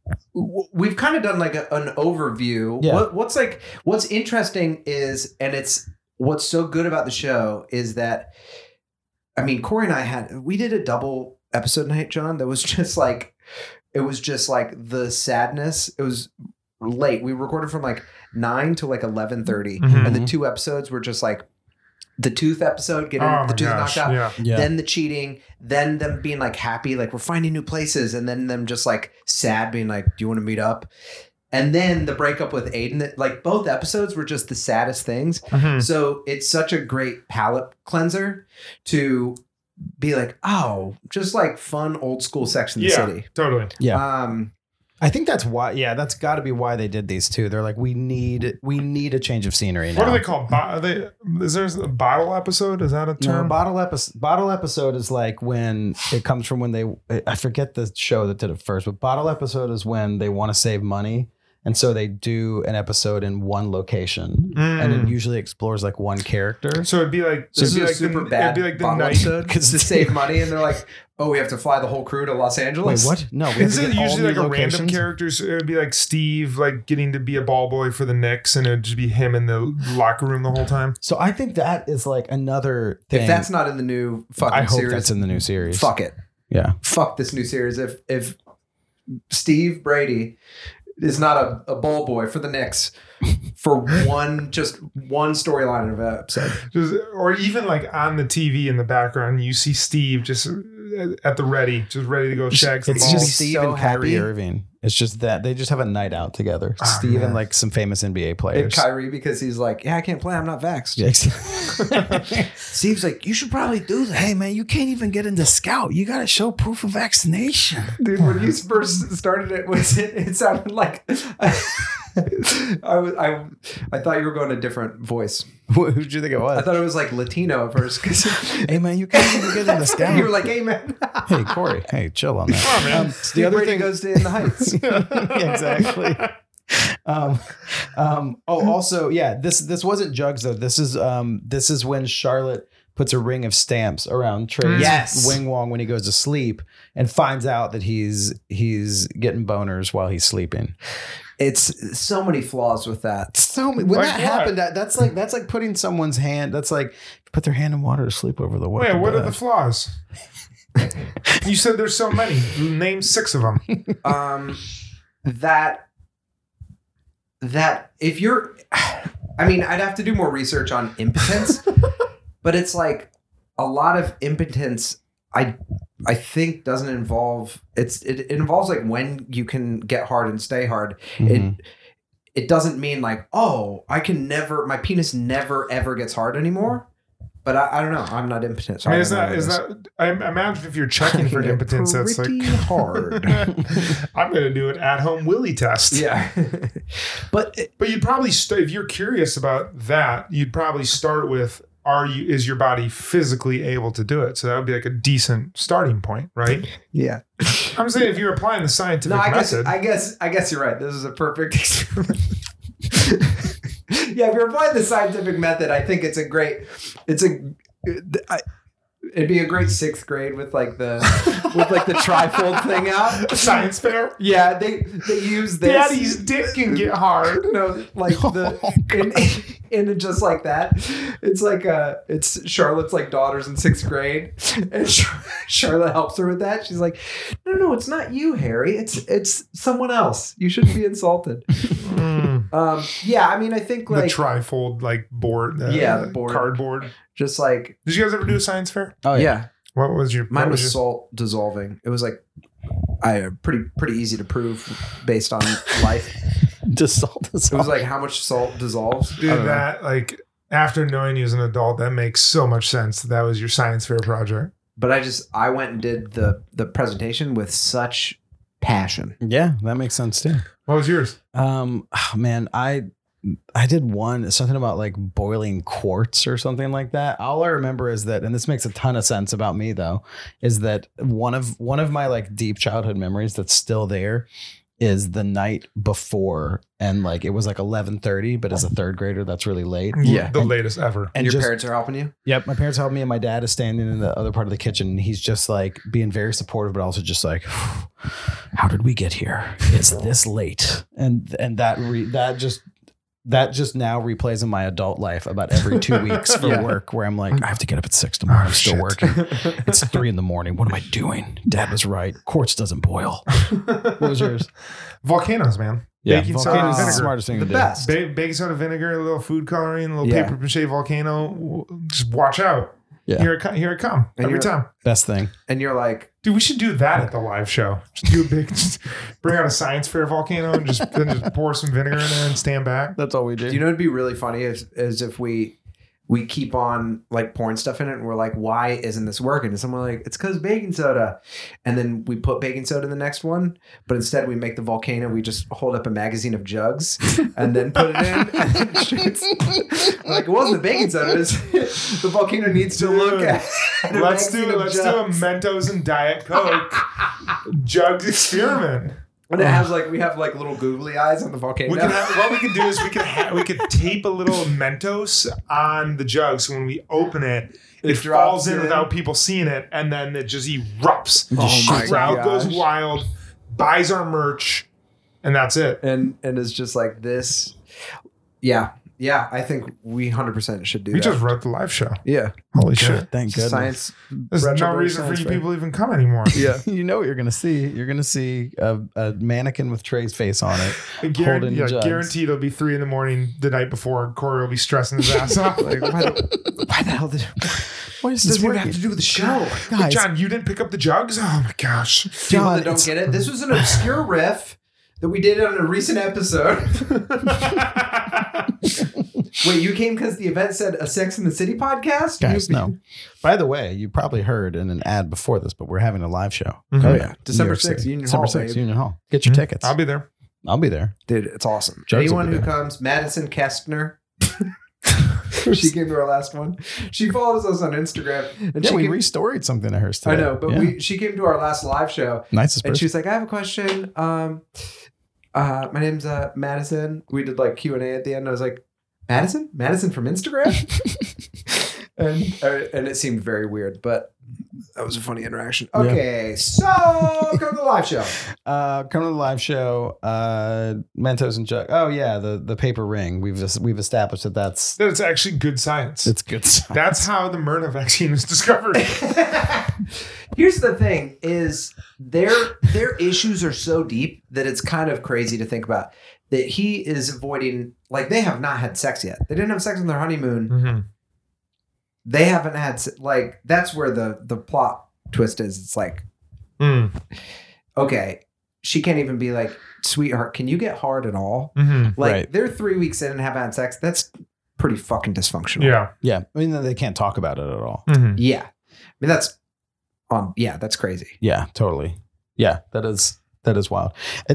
we've kind of done like an overview. Yeah. What's interesting is, and it's what's so good about the show is that, I mean, Corey and we did a double episode night, John, that was just like, it was just like the sadness. It was late. We recorded from like 9 to like 11:30, Mhm. and the two episodes were just like the tooth episode, getting Oh the my tooth gosh. knocked out, Yeah. then the cheating, then them being like happy, like we're finding new places, and then them just like sad, being like, do you want to meet up? And then the breakup with Aiden, like both episodes were just the saddest things. Mhm. So it's such a great palate cleanser to be like, oh, just like fun old school Sex and the Yeah, City. totally. Yeah. I think that's why. Yeah, that's got to be why they did these two. They're like, we need a change of scenery now. What are they called? Is there a bottle episode? Is that a No, term? bottle episode is like when it comes from when I forget the show that did it first, but bottle episode is when they want to save money. And so they do an episode in one location, and it usually explores like one character. So it'd be like This is it'd a be like super the, bad it'd be like the bottle night. episode to save money, and they're like, oh, we have to fly the whole crew to Los Wait, Angeles. what? No, we have to Isn't it get all usually new like a random locations? character? So it would be like Steve, like getting to be a ball boy for the Knicks, and it'd just be him in the locker room the whole time. So I think that is like another thing. If that's not in the new fucking I hope series, that's in the new series. fuck it. Yeah. Fuck this new series. If Steve Brady is not a ball boy for the Knicks for one storyline of an episode. Or even like on the TV in the background, you see Steve just at the ready, just ready to go shag some It's balls. just Steve so and Kyrie happy. Irving. It's just that they just have a night out together. Oh, Steve man. and like some famous NBA And players. Kyrie, because he's like, yeah, I can't play. I'm not vaxxed. Yeah. Steve's like, you should probably do that. Hey man, you can't even get into scout. You got to show proof of vaccination. Dude, when you first started it sounded like I thought you were going a different voice. Who'd you think it was? I thought it was like Latino at first. 'Cause Hey man, you can't even get into scout. you were like, hey man. Hey Corey, hey, chill on that. Come on, man. The other thing goes to In the Heights. Yeah, exactly. Also, yeah, this wasn't Jugs though. This is when Charlotte puts a ring of stamps around Trey's Yes. wing wong when he goes to sleep and finds out that he's getting boners while he's sleeping. It's so many flaws with that. So when Like that what? happened, that's like putting someone's hand. That's like put their hand in water to sleep over the water. Wait, what are the flaws? You said there's so many. Name 6 of them. That if you're, I mean, I'd have to do more research on impotence, but it's like a lot of impotence. I think doesn't involve it involves like when you can get hard and stay hard. Mhm. It doesn't mean like, oh, my penis never ever gets hard anymore. But I don't know. I'm not impotent. So I mean, don't know is this. that? I imagine if you're checking for impotence, that's like Pretty hard. I'm going to do an at-home Willy test. Yeah. But But you'd probably if you're curious about that, you'd probably start with is your body physically able to do it? So that would be like a decent starting point, right? yeah. I'm saying if you're applying the scientific No, I method, guess you're right. This is a perfect experiment. Yeah, if you're applying the scientific method, I think it'd be a great 6th grade with like the trifold thing out. a science fair. Yeah, they use this. Daddy's dick can get hard. No, like and just like that. It's like it's Charlotte's like daughter's in 6th grade, and Charlotte helps her with that. She's like, no, it's not you, Harry. It's someone else. You shouldn't be insulted. Yeah, I mean, I think The like trifold like board. The board. Cardboard. just like Did you guys ever do a science fair? Oh yeah. What was your? Mine what was your- salt dissolving. It was like pretty easy to prove based on life. Just salt. It was like how much salt dissolves. Dude, that like after knowing you as an adult, that makes so much sense. That was your science fair project. But I went and did the presentation with such passion. Yeah, that makes sense too. What was yours? Oh, man, I did something about like boiling quartz or something like that. All I remember is that, and this makes a ton of sense about me though, is that one of my like deep childhood memories that's still there is the night before, and like it was like 11:30, but as a 3rd grader, that's really late. Yeah. The latest ever. And your parents are helping you? Yep, my parents helped me, and my dad is standing in the other part of the kitchen, and he's just like being very supportive, but also just like, how did we get here? It's this late, and that just now replays in my adult life about every 2 weeks for work, where I'm like, I have to get up at 6 tomorrow. I'm still working. It's 3 a.m. What am I doing? Dad was right. Quartz doesn't boil. What was yours? Volcanoes, man. Yeah, Baking soda and volcanoes is the vinegar. smartest thing The to do. best. Baking soda, vinegar, a little food coloring, a little Yeah. paper mache volcano. Just watch out. Yeah. Here it come And every you're- time. Best thing. And you're like, Dude, we should do that at the live show. Just do a big, just bring out a science fair volcano and just pour some vinegar in there and stand back. That's all we do. you know, it'd be really funny is if we keep on like pouring stuff in it and we're like, why isn't this working? And someone like, it's because baking soda. And then we put baking soda in the next one, but instead we make the volcano. We just hold up a magazine of jugs and then put it in. And then shoots. Like, it wasn't the baking soda. It's, the volcano needs to look at a Let's do magazine of a jugs. Mentos and Diet Coke jugs experiment. And it has like, we have like little googly eyes on the volcano. What we could do is we could tape a little Mentos on the jug, so when we open it, it drops falls in in. without people seeing it, and then it just erupts. Oh my Crowd goes gosh. wild, buys our merch, and that's it. and it's just like this. Yeah, I think we 100% should do We that. just wrote the live show. Yeah. Holy shit! Thank goodness. Science. There's Retro no reason for science you fair. people to even come anymore. Yeah. You know what you're gonna see? You're gonna see a mannequin with Trey's face on it, holding jugs. Guaranteed it'll be 3 a.m. the night before. Corey will be stressing his ass off. Like, why the hell did What is this this even working? have to do with the show? Guys, John, you didn't pick up the jugs? Oh my gosh. People John, that don't get it. This was an obscure riff that we did on a recent episode. Wait, you came because the event said a Sex in the City podcast? Guys, no. By the way, you probably heard in an ad before this, but we're having a live show. Mhm. Oh, yeah. December New York 6th, City. Union December Hall, 6th, babe. Union Hall. Get your tickets. I'll be there. I'll be there. Dude, it's awesome. Jones will Anyone be who there. comes, Madison Kestner. She came to our last one. She follows us on Instagram. And Yeah, she we came, restoried something of hers today. I know, but Yeah. she came to our last live show. Nicest And person. she was like, I have a question. My name's Madison. We did like Q&A at the end. I was like, Madison? Madison from Instagram? and it seemed very weird, but that was a funny interaction. Okay, so come to the live show. Come to the live show. Mentos and Jug. Oh yeah, the paper ring. We've established that that's actually good science. it's good science. That's how the Myrna vaccine was discovered. Here's the thing: is their issues are so deep that it's kind of crazy to think about. That he is avoiding, like they have not had sex yet. They didn't have sex on their honeymoon. Mm-hmm. They haven't had like that's where the plot twist is. It's like, okay, she can't even be like, sweetheart, can you get hard at all? Mm-hmm. Like Right. they're 3 weeks in and haven't had sex. That's pretty fucking dysfunctional. Yeah. Yeah, I mean they can't talk about it at all. Mm-hmm. Yeah. I mean that's that's crazy. Yeah, totally. Yeah, that is wild.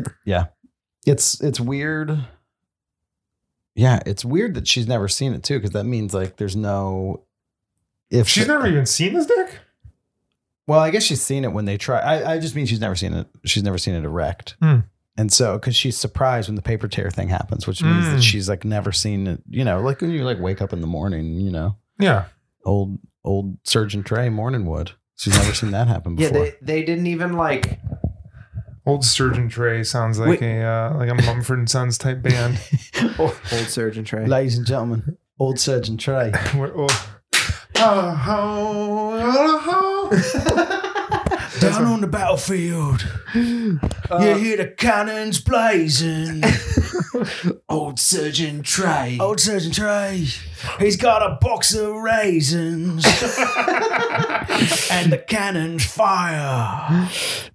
It's weird. Yeah, it's weird that she's never seen it too, because that means like there's no. If She's never even seen his dick? Well, I guess she's seen it when they try. I just mean she's never seen it. She's never seen it erect. And so, because she's surprised when the paper tear thing happens, which means that she's like never seen it. You know, like when you like wake up in the morning. You know, Yeah. old Surgeon Trey morning wood. She's never seen that happen Yeah, before. they didn't even like. Old Surgeon Trey sounds like a Mumford and Sons type band. Old Surgeon Trey. Ladies and gentlemen, old Surgeon Trey. Down on the battlefield, you hear the cannons blazing. Old Surgeon Trey. Old Surgeon Trey, he's got a box of raisins, and the cannons fire.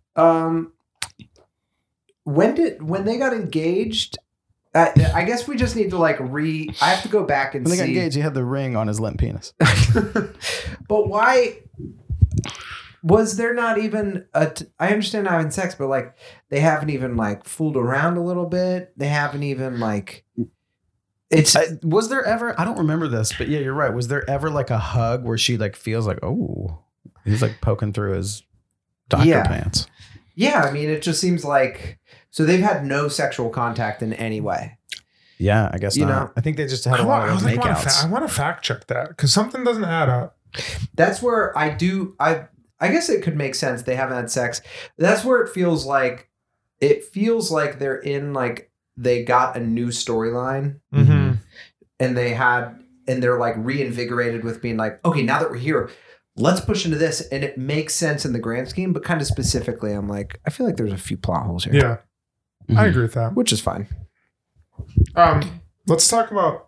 When they got engaged, I guess we just need to like I have to go back and When they see. got engaged, he had the ring on his limp penis. But why was there not even I understand having sex, but like they haven't even like fooled around a little bit. They haven't even like it's Was there ever? I don't remember this, but yeah, you're right. Was there ever like a hug where she like feels like, oh, he's like poking through his doctor pants? yeah. I mean, it just seems like so they've had no sexual contact in any way. Yeah, I guess You not. know? I think they just had a lot of those makeouts. I want to fact check that because something doesn't add up. That's where I guess it could make sense. They haven't had sex. That's where it feels like they're in like they got a new storyline Mm-hmm. and they're like reinvigorated with being like, okay, now that we're here, let's push into this. And it makes sense in the grand scheme, but kind of specifically, I'm like, I feel like there's a few plot holes here. Yeah, I agree with that. Which is fine. Let's talk about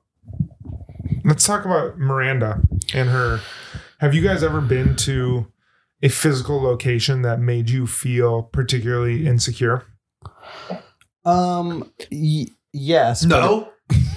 Miranda and her. Have you guys ever been to a physical location that made you feel particularly insecure? Yes. No.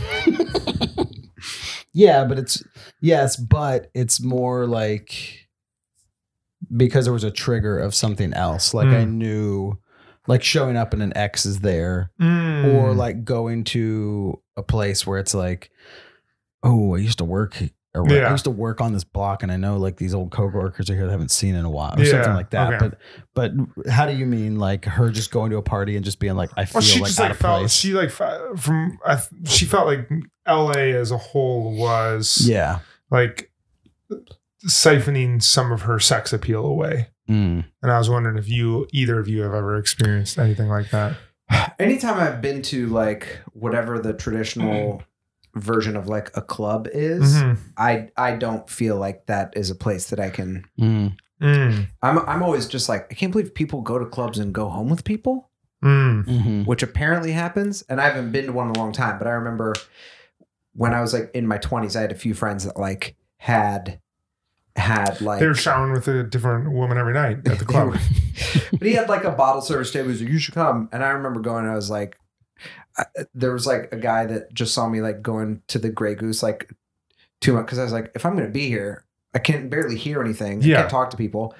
Yeah, but it's more like because there was a trigger of something else. Like I knew, like showing up and an ex is there, or like going to a place where it's like, oh, I used to work. Or I used to work on this block, and I know like these old coworkers are here that I haven't seen in a while, or something like that. Okay. But how do you mean like her just going to a party and just being like, I feel she like just out like of felt place? she felt like LA as a whole was like siphoning some of her sex appeal away. And I was wondering if either of you have ever experienced anything like that. Anytime I've been to like whatever the traditional version of like a club is, I don't feel like that is a place that I can. I'm always just like, I can't believe people go to clubs and go home with people, which apparently happens. And I haven't been to one in a long time, but I remember when I was like in my 20s, I had a few friends that like had had like They were showering with a different woman every night at the club. but he had like a bottle service table. He was like, you should come. And I remember going, I was like, there was like a guy that just saw me like going to the Grey Goose like 2 months. Cause I was like, if I'm going to be here, I can barely hear anything. I can't talk to people.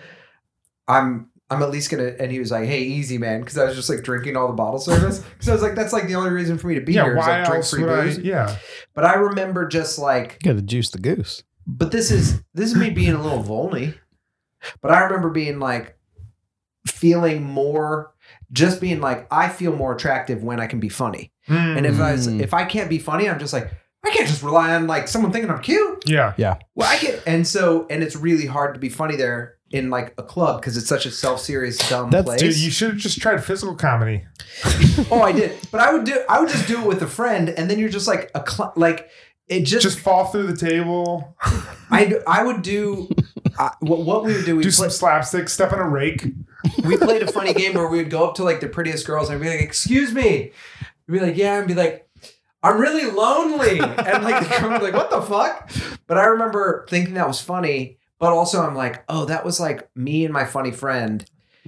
I'm at least going to, and he was like, hey, easy man. Cause I was just like drinking all the bottle service. So I was like, that's like the only reason for me to be here. Why is like else drink free would booze. Yeah. But I remember just like, You got to juice the goose. but this is me being a little vulny. But I remember being like feeling more, just being like, I feel more attractive when I can be funny. And if I can't be funny, I'm just like, I can't just rely on like someone thinking I'm cute. Yeah. Well, I can, and it's really hard to be funny there in like a club because it's such a self-serious, dumb place. Dude, you should have just tried physical comedy. Oh, I did, but I would just do it with a friend, and then you're just like like it just fall through the table. I would do what we would do. Do some slapstick, step on a rake. We played a funny game where we would go up to like the prettiest girls and be like, "Excuse me," we'd be like, "Yeah," and be like, I'm really lonely. And like the girl would be like, what the fuck? But I remember thinking that was funny, but also I'm like, oh, that was like me and my funny friend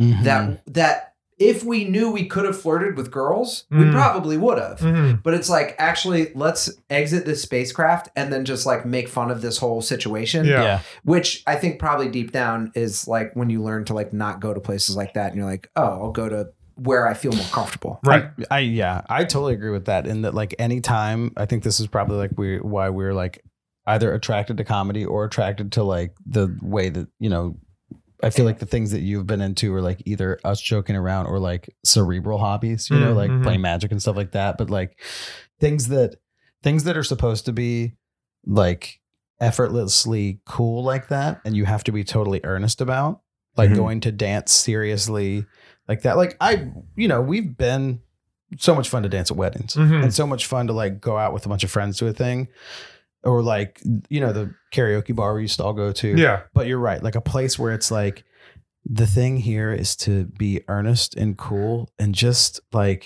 that if we knew we could have flirted with girls, we probably would have. But it's like, actually, let's exit this spacecraft and then just like make fun of this whole situation. Yeah. Which I think probably deep down is like when you learn to like not go to places like that and you're like, oh, I'll go to where I feel more comfortable. Right. I totally agree with that. In that, like, anytime, I think this is probably like why we're like either attracted to comedy or attracted to like the way that, you know, I feel like the things that you've been into are like either us joking around or like cerebral hobbies, you know, like playing Magic and stuff like that. But like things that are supposed to be like effortlessly cool like that, and you have to be totally earnest about, like going to dance seriously like that. Like we've been so much fun to dance at weddings and so much fun to like go out with a bunch of friends to a thing. Or like, you know, the karaoke bar we used to all go to. Yeah. But you're right. Like a place where it's like, the thing here is to be earnest and cool and just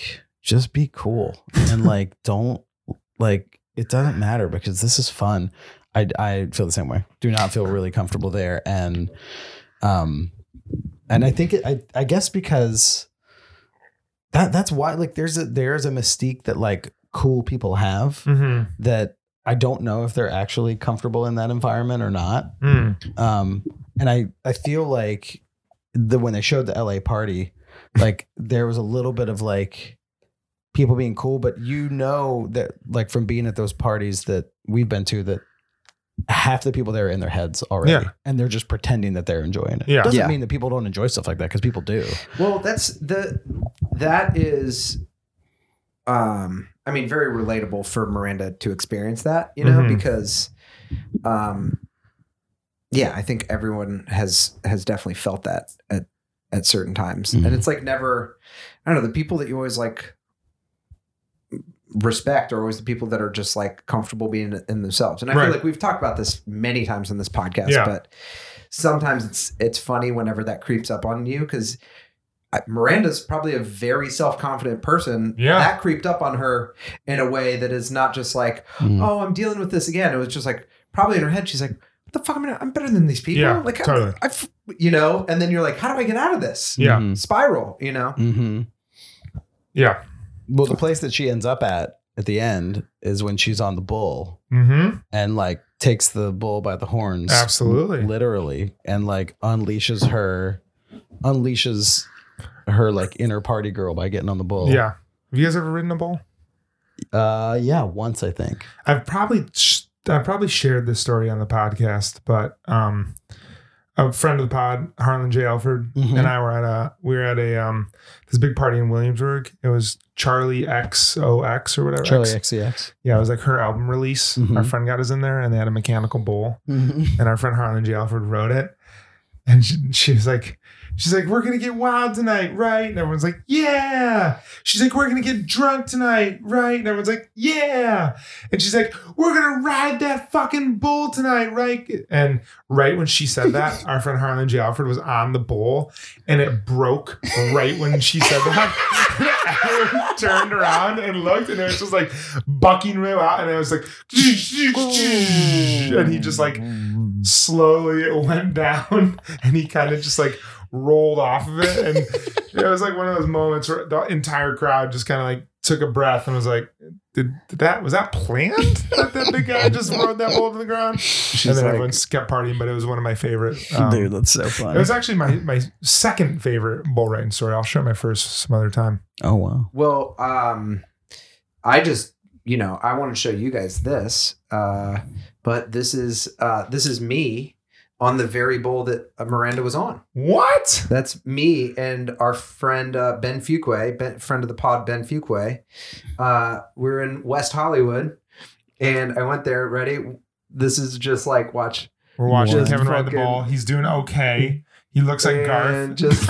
be cool. And like, don't like, it doesn't matter because this is fun. I feel the same way. Do not feel really comfortable there. And I think I guess because that's why like there's a mystique that like cool people have that I don't know if they're actually comfortable in that environment or not. And I feel like when they showed the LA party, like there was a little bit of like people being cool, but you know that like from being at those parties that we've been to, that half the people there are in their heads already and they're just pretending that they're enjoying it. Doesn't mean that people don't enjoy stuff like that, because people do. Well, that is I mean, very relatable for Miranda to experience that, you know, because, I think everyone has definitely felt that at certain times. And it's like never, I don't know, the people that you always like respect are always the people that are just like comfortable being in themselves. And I feel like we've talked about this many times on this podcast, but sometimes it's funny whenever that creeps up on you, because Miranda's probably a very self-confident person. That creeped up on her in a way that is not just like, oh, I'm dealing with this again. It was just like, probably in her head, she's like, what the fuck? I'm better than these people. Yeah, like, totally. you know, and then you're like, how do I get out of this? Spiral, you know? Yeah. Well, the place that she ends up at the end is when she's on the bull and like takes the bull by the horns. Absolutely. Literally. And like unleashes her like inner party girl by getting on the bull. Yeah. Have you guys ever ridden a bull? Yeah, once, I think. I've probably shared this story on the podcast, but a friend of the pod, Harlan J. Alford, and I were at a this big party in Williamsburg. It was Charlie XOX or whatever. Charlie XCX. Yeah, it was like her album release. Our friend got us in there, and they had a mechanical bull, and our friend Harlan J. Alford rode it, and she was like, She's like, we're going to get wild tonight, right? And everyone's like, yeah. She's like, we're going to get drunk tonight, right? And everyone's like, yeah. And she's like, we're going to ride that fucking bull tonight, right? And right when she said that, our friend Harlan J. Alfred was on the bull and it broke right when she said that. Everyone turned around and looked and it was just like bucking him out and it was like, and he just like slowly went down and he kind of just like rolled off of it. And it was like one of those moments where the entire crowd just kind of like took a breath and was like, was that planned? That the guy just rode that bull to the ground? And then like, everyone kept partying, but it was one of my favorite. Dude, that's so funny. It was actually my second favorite bull riding story. I'll share my first some other time. Oh, wow. Well, I just, I want to show you guys this, but this is me on the very bull that Miranda was on. What? That's me and our friend Ben Fuqua, friend of the pod, Ben Fuqua. We're in West Hollywood, and I went there. Ready? This is just like watch. We're watching Just Kevin ride the fucking- ball. He's doing okay. He looks like Garth. And just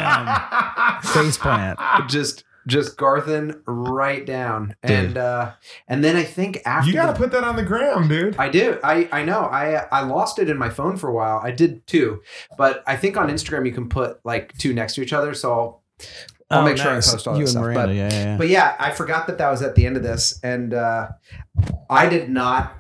Face plant. just Garthin right down, and then I think after You got to put that on the gram, dude. I do. I know. I lost it in my phone for a while. I did too, but I think on Instagram you can put like two next to each other. So I'll make sure I post all you that and stuff. Miranda, But yeah, I forgot that was at the end of this, and I did not.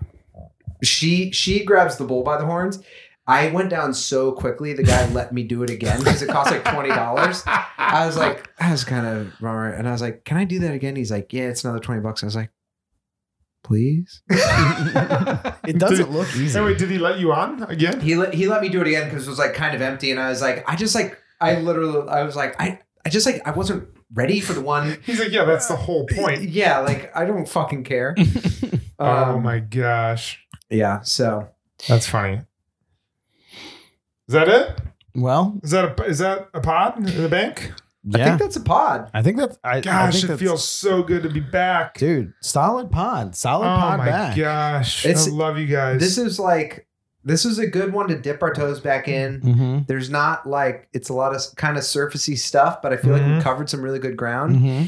She grabs the bull by the horns. I went down so quickly, the guy let me do it again because it cost like $20. I was kind of wrong. And I was like, can I do that again? He's like, yeah, it's another $20. I was like, please? It doesn't look easy. Hey, wait, did he let you on again? He let me do it again because it was like kind of empty. And I was like, I wasn't ready for the one. He's like, yeah, that's the whole point. Yeah, like I don't fucking care. Oh my gosh. Yeah, so. That's funny. Is that it? Well, Is that a pod in the bank? I think that's a pod. I think that's. I Gosh, think it that's, feels so good to be back. dude. Solid pod. Solid Oh pod my back. gosh. It's- I love you guys. This is a good one to dip our toes back in. Mm-hmm. There's not like it's a lot of kind of surfacey stuff, but I feel like we covered some really good ground. Mm-hmm.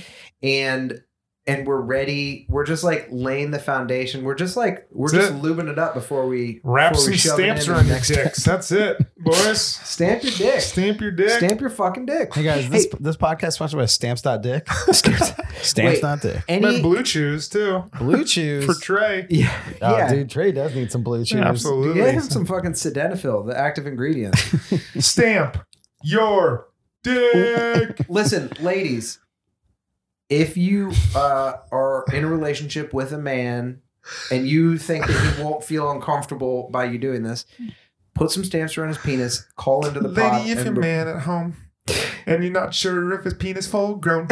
And we're ready. We're just like laying the foundation. We're just lubing it up before we Wrap before we some shove it stamps into around the your next- dicks. That's it, boys. Stamp your dick. Stamp your dick. Stamp your fucking dick. Hey guys, this podcast is sponsored by Stamps.dick. Stamps.dick. And Blue Chews too. Blue Chews. For Trey. Yeah, Oh, yeah. dude, Trey does need some blue chews. Absolutely. Get him some fucking sildenafil, the active ingredient. Stamp your dick. Listen, ladies, if you are in a relationship with a man and you think that he won't feel uncomfortable by you doing this, put some stamps around his penis, call into the pod. Lady, if your man at home and you're not sure if his penis full grown,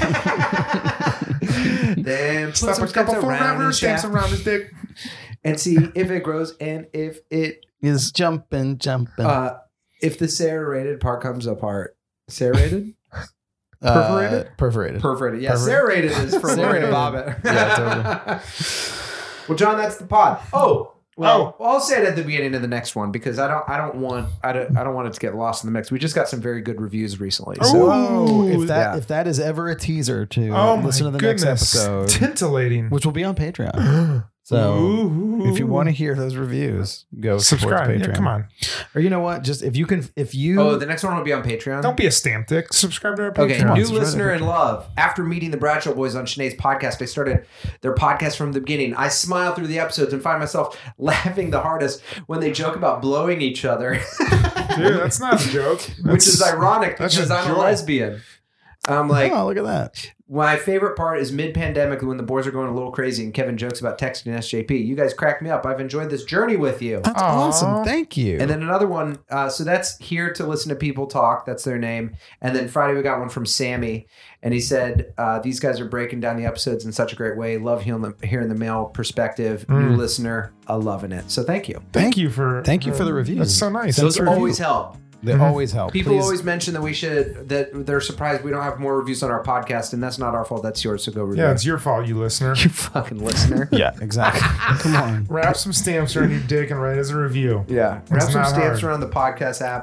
then put slap some a couple stamps around forever his stamps shaft around his dick. and see if it grows and if it Is jumping. if the serrated part comes apart. Serrated? Perforated? Perforated. Yeah, serrated is for Lori Serrated. Bobbitt. Yeah, Well, John, that's the pod. Well, I'll say it at the beginning of the next one because I don't want it to get lost in the mix. We just got some very good reviews recently. So Oh, Ooh, if that is ever a teaser to Oh my listen to the goodness. next episode, Titillating. which will be on Patreon. So Ooh. if you want to hear those reviews, go subscribe. support the Patreon. Yeah, come on. Or you know what? Just if you the next one will be on Patreon. Don't be a stamp dick. Subscribe to our Patreon. Okay, new Subscribe to listener Patreon. in love. After meeting the Bradshaw Boys on Sinead's podcast, they started their podcast from the beginning. I smile through the episodes and find myself laughing the hardest when they joke about blowing each other, Dude, that's not a joke. which is ironic that's because a I'm a joy. lesbian. I'm like, oh, look at that. my favorite part is mid-pandemic when the boys are going a little crazy and Kevin jokes about texting SJP. You guys crack me up. I've enjoyed this journey with you. That's Aw. awesome. Thank you. And then another one, so that's here to listen to people talk. That's their name. And then Friday we got one from Sammy, and he said, these guys are breaking down the episodes in such a great way. Love hearing the male perspective. New listener, loving it. So thank you. Thank you for the reviews. That's so nice. Send Those us a always review. help. They always help. People Please. always mention that they're surprised we don't have more reviews on our podcast, and that's not our fault. That's yours. So go review. Yeah, it's your fault, you listener. You fucking listener. Yeah, exactly. Come on. Wrap some stamps around your dick and write us a review. Yeah. Wrap It's some not stamps hard. around the podcast app.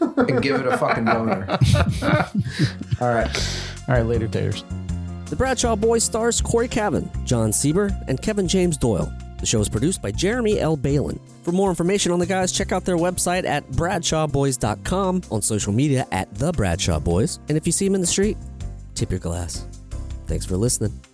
and give it a fucking boner. All right, later, taters. The Bradshaw Boys stars Corey Cavan, John Sieber, and Kevin James Doyle. The show is produced by Jeremy L. Balin. For more information on the guys, check out their website at bradshawboys.com, on social media at The Bradshaw Boys, and if you see them in the street, tip your glass. Thanks for listening.